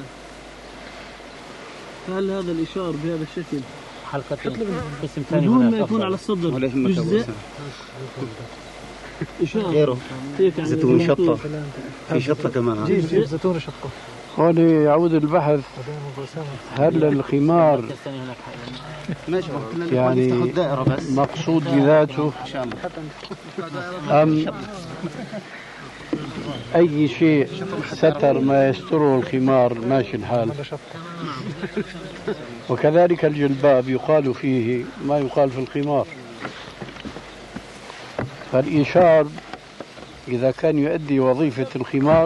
Speaker 7: فهل هذا الإشار بهذا الشكل
Speaker 6: حلقتين قسم ثاني
Speaker 7: بدون ما يكون على الصدر يجزئ؟ إشار
Speaker 9: غيره زيتون شطة، في شطة كمان.
Speaker 8: زيتون شطة.
Speaker 3: هون يعود البحث هل الخمار يعني مقصود بذاته أم أي شيء ستر ما يستره الخمار ماشي الحال؟ وكذلك الجلباب يقال فيه ما يقال في الخمار. فالإيشار إذا كان يؤدي وظيفة الخمار،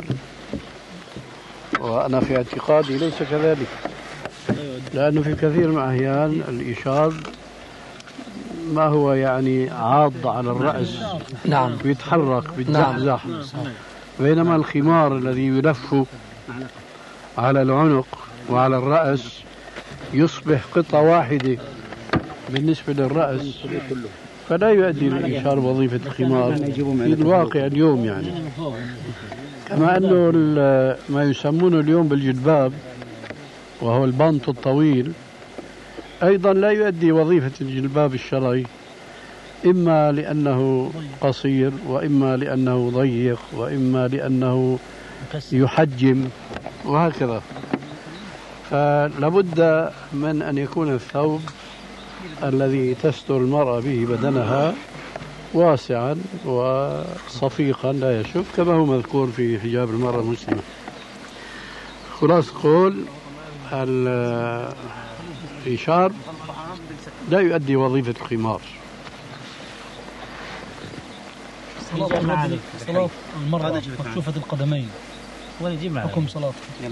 Speaker 3: وأنا في اعتقادي ليس كذلك، لأنه في كثير من الأحيان الإيشار ما هو يعني عاض على الرأس.
Speaker 1: نعم.
Speaker 3: بيتحرك بيتزحزح. نعم. بينما الخمار الذي يلف على العنق وعلى الرأس يصبح قطعة واحدة بالنسبة للرأس، فلا يؤدي الإيشار وظيفة الخمار في الواقع اليوم يعني. كما أنه ما يسمونه اليوم بالجلباب وهو البنط الطويل أيضا لا يؤدي وظيفة الجلباب الشرعي، إما لأنه قصير وإما لأنه ضيق وإما لأنه يحجم وهكذا. فلابد من أن يكون الثوب الذي تستر المرأة به بدنها واسعا وصفيقا لا يشف كما هو مذكور في حجاب المرأة المسلمة. خلاص قول الإيشار لا يؤدي وظيفة الخمار.
Speaker 4: صلاة المرأة مكشوفة القدمين حكم صلاة.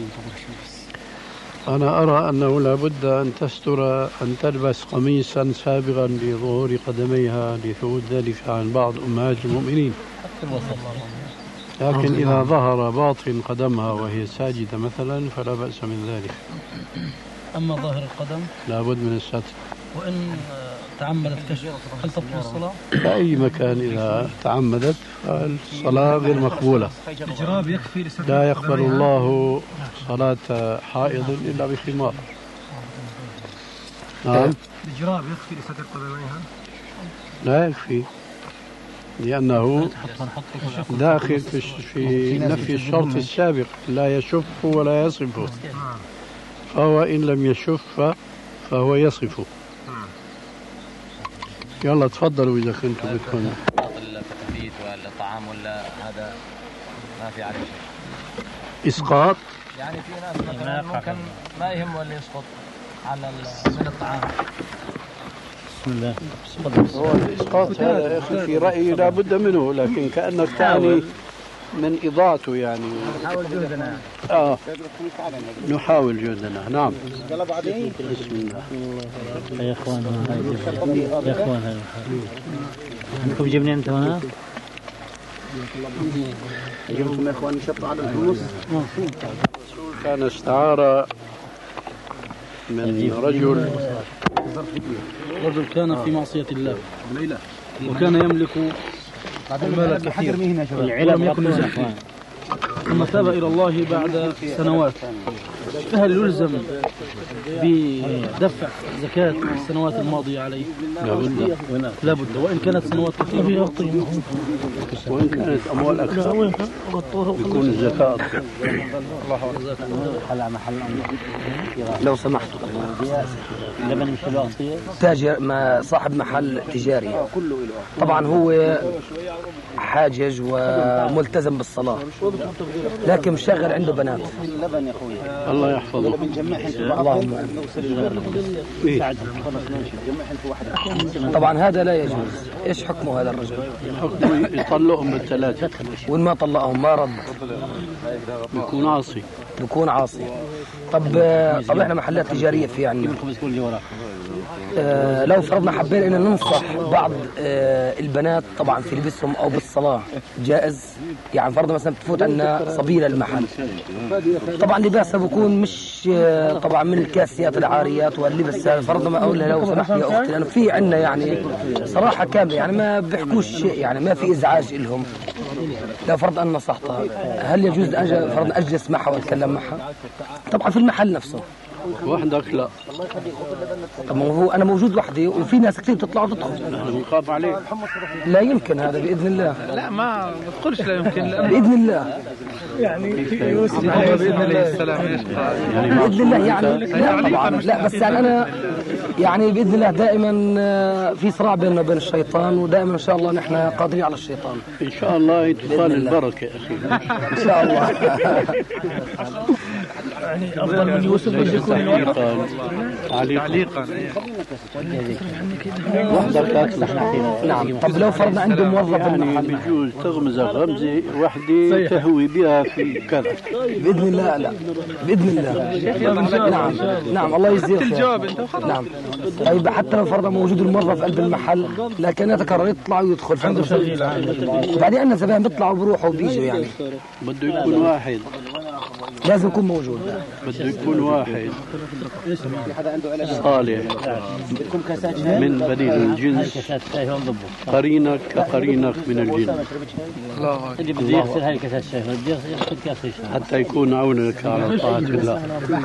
Speaker 3: أنا أرى أنه لابد أن تستر أن تلبس قميصا سابغا لظهور قدميها لثبوت ذلك عن بعض أمهات المؤمنين. لكن إذا ظهر باطن قدمها وهي ساجدة مثلا فلا بأس من ذلك.
Speaker 4: أما ظاهر القدم
Speaker 3: لابد من الستر.
Speaker 4: وإن تعمدت كشف هل تبطل الصلاة؟
Speaker 3: في أي مكان إذا تعمدت فالصلاة غير مقبولة.
Speaker 4: الجراب يكفي لستر
Speaker 3: لا يقبل الله صلاة حائض إلا بخمار. نعم.
Speaker 4: الجراب يكفي لستر قدميها؟
Speaker 3: لا يكفي، لأنه داخل في, في نفي الشرط السابق، لا يشف ولا يصف، فهو إن لم يشف فهو يصف. يلا تفضلوا إذا كنتم بدكم.
Speaker 10: الفتافيت والطعام ولا هذا ما في عليه شيء؟
Speaker 3: إسقاط؟
Speaker 10: يعني في ناس مثلا ممكن ما يهمه اللي يسقط على من الطعام.
Speaker 6: بسم الله.
Speaker 3: هو الإسقاط هذا يا أخي في رأيي لا بد منه، لكن كأنك تعني من إضاعته يعني.
Speaker 10: نحاول جهدنا.
Speaker 3: آه نحاول جهدنا. نعم. بسم الله.
Speaker 6: يا إخوان يا إخوان عندكم جبنة أنت هنا؟
Speaker 9: جبتم يا إخوان شطة على الحمص.
Speaker 3: كان استعارة من رجل
Speaker 4: رجل كان في معصية الله وكان يملك المال الكثير ولم يكن يزكي، ثم تاب إلى الله بعد سنوات، فهل يلزم بدفع زكاة السنوات الماضية عليه؟
Speaker 3: لابد
Speaker 4: لابد، وإن كانت سنوات كثيرة
Speaker 3: وإن كانت أموال أكثر يكون الزكاة أكثر.
Speaker 1: لو سمحت،
Speaker 6: لبن مش الوقتية
Speaker 1: تاجر ما صاحب محل تجاري، طبعا هو حاجج وملتزم بالصلاة، لكن مشغل عنده بنات.
Speaker 3: الله يحفظه.
Speaker 1: اللهم طبعا هذا لا يجوز. ايش حكمه هذا الرجل؟
Speaker 3: حكمه يطلقهم بالثلاثة،
Speaker 1: وإن ما طلقهم ما رد
Speaker 3: يكون عاصي.
Speaker 1: يكون عاصي. طب طب احنا محلات تجارية في عندنا، آه لو فرضنا حبينا ان ننصح بعض آه البنات طبعا في لبسهم او بالصلاة جائز؟ يعني فرضنا مثلا تفوت عندنا صبية للمحل، طبعا لباسها بكون مش آه طبعا من الكاسيات العاريات واللبس هذا، فرضنا ما اقول لها لو سمحت يا اختي، لانه في عندنا يعني صراحة كاملة يعني ما بيحكوش شيء، يعني ما في ازعاج لهم. لو فرض ان نصحتها هل يجوز أن فرضنا اجلس معها واتكلم معها؟ طبعا في المحل نفسه.
Speaker 3: وحدك لا.
Speaker 1: طب ما هو انا موجود وحدي وفي ناس كثير تطلع وتدخل.
Speaker 3: نحن بنخاف عليك.
Speaker 1: لا يمكن هذا باذن الله.
Speaker 8: لا ما تقولش لا يمكن، لأن
Speaker 1: باذن الله
Speaker 8: يعني يوسف باذن الله السلام
Speaker 1: يعني باذن الله يعني لا طبعا لا، بس يعني انا يعني باذن الله دائما في صراع بيننا وبين الشيطان، ودائما ان شاء الله نحن قادرين على الشيطان.
Speaker 3: ان شاء الله تقال البركه اخي.
Speaker 1: ان شاء الله.
Speaker 8: يعني افضل من يوسف يكون
Speaker 3: تعليقا تعليقا وحدك لا تصلح.
Speaker 1: نعم. طب لو فرضنا عنده موظف
Speaker 3: يعني بيجوز تغمز غمزه وحده تهوي بها في كذا
Speaker 1: باذن الله. لا باذن الله. نعم نعم الله يجزيك خير. نعم. طيب حتى لو فرضنا موجود الموظف قلب المحل لكن يتكرر يطلع ويدخل عنده شغل، وبعدين عندنا زبائن بيطلعوا وبيروحوا وبيجوا، يعني
Speaker 3: بده يكون واحد،
Speaker 1: لازم يكون موجود.
Speaker 3: بده يكون واحد صالح من بني الجنس، قرينك كقرينك من الجن،
Speaker 6: اللي بده يغسل هاي كاسات الشاي بده يغسل كاس الشاي
Speaker 3: حتى يكون عونك على طاعة الله.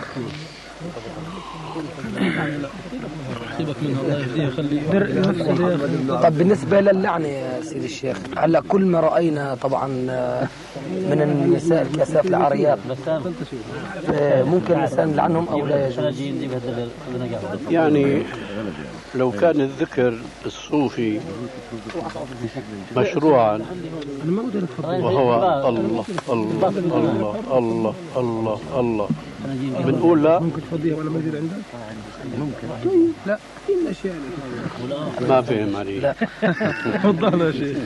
Speaker 4: سيبك منها الله يهديه يخليه.
Speaker 1: طب بالنسبة للعنة يا سيدي الشيخ، هلا كل ما رأينا طبعا من النساء الكاسات العاريات ممكن الإنسان لعنهم أو لا يجوز؟
Speaker 3: يعني لو كان الذكر الصوفي مشروعا وهو الله الله الله الله الله الله بنقول لا؟
Speaker 8: ممكن تفضيها ولا موجود عندك؟ ممكن. لا في اشياء
Speaker 3: ما فهم علي.
Speaker 8: تفضل يا شيخ.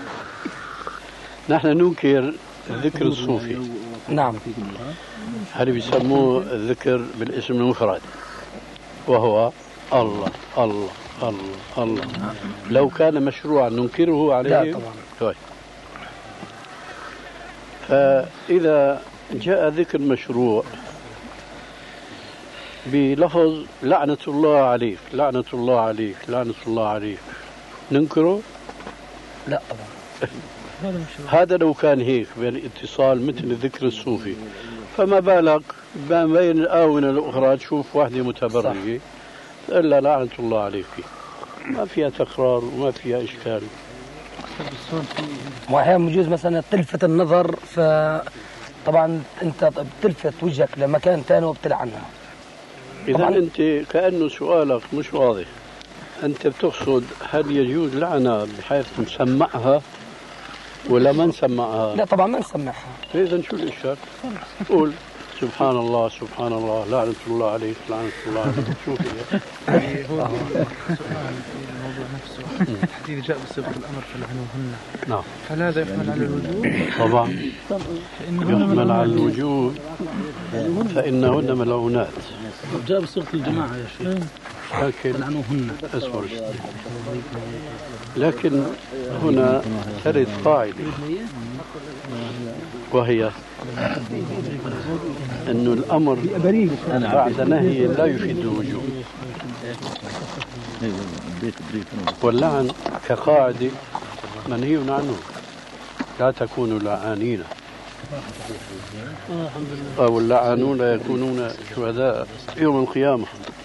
Speaker 3: نحن ننكر الذكر الصوفي.
Speaker 1: نعم.
Speaker 3: هذا بيسموه الذكر بالاسم المفرد وهو الله الله الله الله. لو كان مشروعا ننكره عليه؟
Speaker 1: لا طبعا.
Speaker 3: طيب. فإذا جاء ذكر مشروع بلفظ لعنة الله عليك لعنة الله عليك لعنة الله عليك ننكره؟
Speaker 1: لا طبعا.
Speaker 3: هذا لو كان هيك بالاتصال مثل الذكر الصوفي، فما بالك بين الآونة الأخرى تشوف واحدة متبرجة تقول لها لعنة الله عليك، ما فيها تكرار وما فيها إشكال.
Speaker 1: وأحيانا بجوز مثلا تلفت النظر، فطبعا أنت بتلفت وجهك لمكان ثاني وبتلعنها.
Speaker 3: إذا أنت كأنه سؤالك مش واضح، أنت بتقصد هل يجوز لعنة بحيث نسمعها ولا ما نسمعها؟
Speaker 1: لا طبعا ما نسمعها.
Speaker 3: إذا شو الإشكال؟ قول سبحان الله سبحان الله لعنة الله عليك لعنة الله عليك. شوف هي
Speaker 11: هو سؤال في الموضوع نفسه، الحديث جاء بصيغة الأمر فلعنوهن.
Speaker 3: نعم.
Speaker 11: هل هذا يحمل على الوجوب؟
Speaker 3: طبعا يحمل على الوجوب، فإنهن ملعونات.
Speaker 4: جاء بصيغة الجماعة يا شيخ.
Speaker 3: لكن
Speaker 4: فلعنوهن.
Speaker 3: أصبر. لكن هنا ترد قاعدة وهي أن الأمر بعد نهي لا يفيد الوجوب، واللعن كقاعدة منهي عنه، لا تكونوا لعانين أو اللعانون يكونون شهداء يوم القيامة.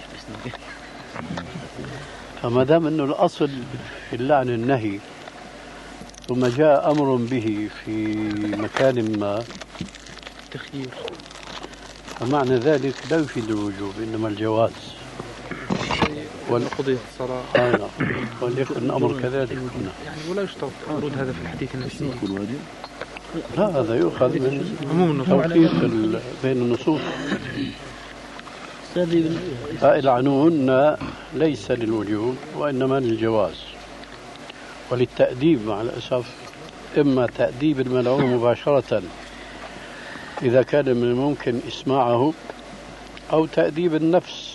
Speaker 3: فما دام أنه الأصل في اللعن النهي ثم جاء أمر به في مكان ما
Speaker 11: تخيير،
Speaker 3: فمعنى ذلك لا يفيد الوجوب إنما الجواز.
Speaker 11: والقضية الصلاة
Speaker 3: وليكن الأمر كذلك.
Speaker 11: يعني ولا يشترط ورود هذا في الحديث النفسي.
Speaker 3: لا هذا يؤخذ من توفيق بين النصوص. فالعنون ليس للوجوب وإنما للجواز وللتأديب مع الأسف، إما تأديب الملعون مباشرة إذا كان من الممكن إسماعه، أو تأديب النفس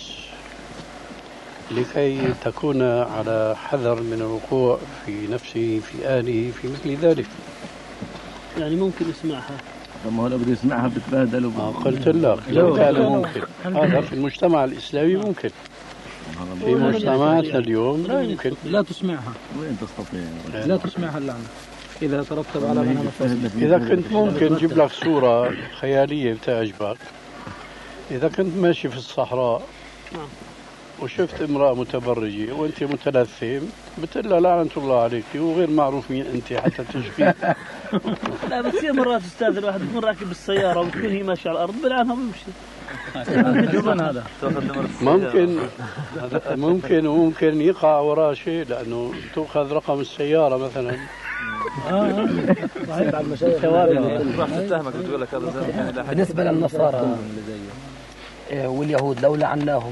Speaker 3: لكي تكون على حذر من الوقوع في نفسه في آله في مثل ذلك.
Speaker 7: يعني ممكن يسمعها،
Speaker 9: ما هو بدي يسمعها بتبهدل.
Speaker 3: ما قلت لك لو كان ممكن، هذا في المجتمع الإسلامي ممكن، في مجتمعاتنا اليوم لا يمكن.
Speaker 4: لا تسمعها.
Speaker 9: وين تستطيع؟
Speaker 4: لا تسمعها اللعنة إذا ترتب على منها مفاسد.
Speaker 3: إذا كنت ممكن جيب لك صورة خيالية بتعجبك، إذا كنت ماشي في الصحراء وشفت امرأة متبرجة وأنت متلثم بتقول لها لعنة الله عليك وغير معروف مين أنت حتى تشفي.
Speaker 7: لا بس هي مرات أستاذ الواحد يكون راكب بالسيارة وتكون هي ماشية على الأرض بلعنها ويمشي.
Speaker 4: هذا
Speaker 3: ممكن ممكن وممكن يقع وراء شيء لأنه تأخذ رقم السيارة مثلا.
Speaker 1: اه صحيح على المشايخ راح تتهمك بتقول لك هذا. بالنسبة للنصارى واليهود لو لعناهم،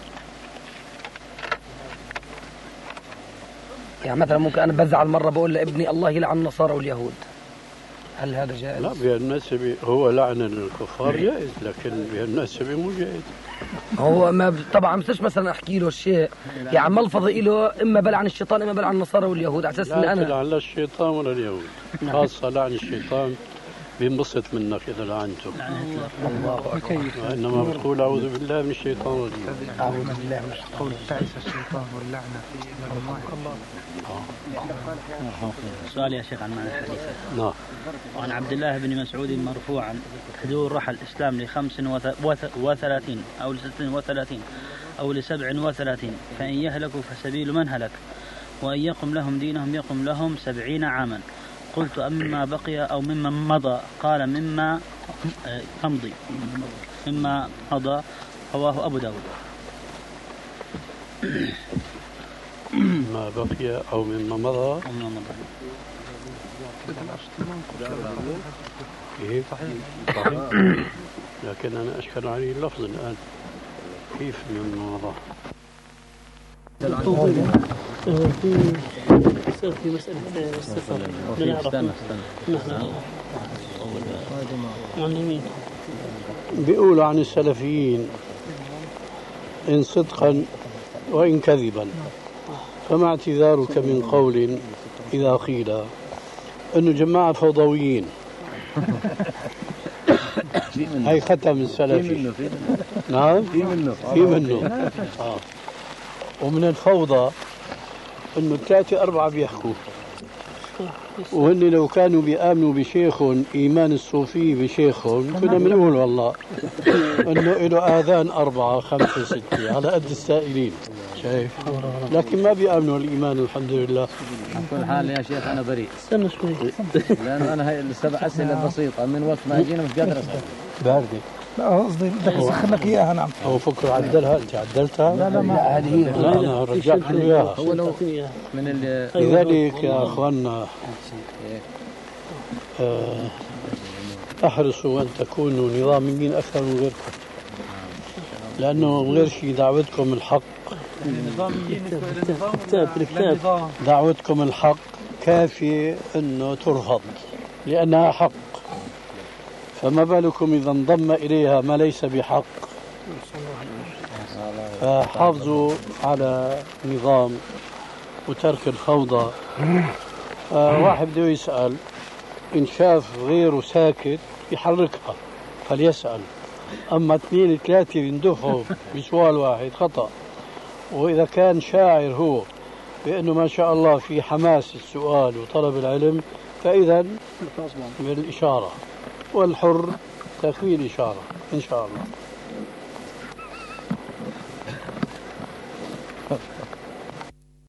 Speaker 1: يعني مثلا ممكن أنا بزعل مرة بقول لابني الله يلعن النصارى واليهود، هل هذا جائز؟
Speaker 3: لا بهالنسبة هو لعن الكفار جائز، لكن بهالنسبة مو جائز.
Speaker 1: هو ما طبعا مش مثلا احكي له شيء يعني ملفظ له اما بلعن الشيطان اما بلعن النصارى واليهود على اساس ان انا
Speaker 3: لا تلعن لا الشيطان ولا اليهود، خاصة لعن الشيطان بينبسط منك إذا لعنته.
Speaker 1: الله أكبر.
Speaker 3: وإنما بتقول أعوذ بالله من الشيطان الرجيم.
Speaker 11: أعوذ بالله من الشيطان. تعس الشيطان واللعنة في الله.
Speaker 5: سؤال يا شيخ عن معنى الحديث.
Speaker 3: نعم.
Speaker 5: وعن عبد الله بن مسعود مرفوعا: حدود رحى الإسلام لخمس وثلاثين أو لست وثلاثين أو لسبع وثلاثين، فإن يهلكوا فسبيل من هلك، وإن يقم لهم دينهم يقم لهم سبعين عاما. قلت أما بقي أو مما مضى؟ قال مما تمضي مما مضى. رواه أبو داود.
Speaker 3: ما بقي أو مما مضى.
Speaker 5: مما مضى.
Speaker 3: إيه؟ صحيح. لكن أنا أشكل عليه اللفظ الآن، كيف مما مضى؟
Speaker 7: في مسألة السفر
Speaker 5: استنى استنى
Speaker 3: بيقولوا عن السلفيين إن صدقا وإن كذبا، فما اعتذارك من قول إذا قيل أنه جماعة فوضويين؟ هاي ختم السلفي. نعم
Speaker 9: في منه
Speaker 3: في منه آه. ومن الفوضى انه ثلاثة أربعة بيحكوا، وهن لو كانوا بيآمنوا بشيخهم إيمان الصوفي بشيخهم كنا بنقول والله إنه له آذان أربعة خمسة ستة على قد السائلين، شايف؟ لكن ما بيآمنوا الإيمان الحمد لله.
Speaker 10: على كل حال يا شيخ أنا بريء.
Speaker 7: استنى شوي.
Speaker 10: لأنه أنا هاي السبع أسئلة بسيطة من وقت ما أجينا مش قادر أسأل.
Speaker 3: باردة.
Speaker 11: لا قصدي بدك أسخن لك إياها. نعم.
Speaker 3: هو فكر عدلها، أنت عدلتها؟
Speaker 11: لا لا ما
Speaker 3: هذه لا أنا رجعت له إياها.
Speaker 10: هو لو من ال
Speaker 3: لذلك يا أخواننا آه احرصوا أن تكونوا نظاميين أكثر من غيركم، لأنه غير شيء دعوتكم الحق دعوتكم الحق كافية أنه ترفض لأنها حق، فما بالكم إذا انضم إليها ما ليس بحق. فحافظوا على نظام وترك الفوضى. آه واحد بده يسأل، إن شاف غيره ساكت يحركها فليسأل، أما اثنين ثلاثة يندفعوا بسؤال واحد خطأ. وإذا كان شاعر هو بأنه ما شاء الله في حماس السؤال وطلب العلم فإذا بالإشارة، والحر تكوين إشارة إن شاء الله.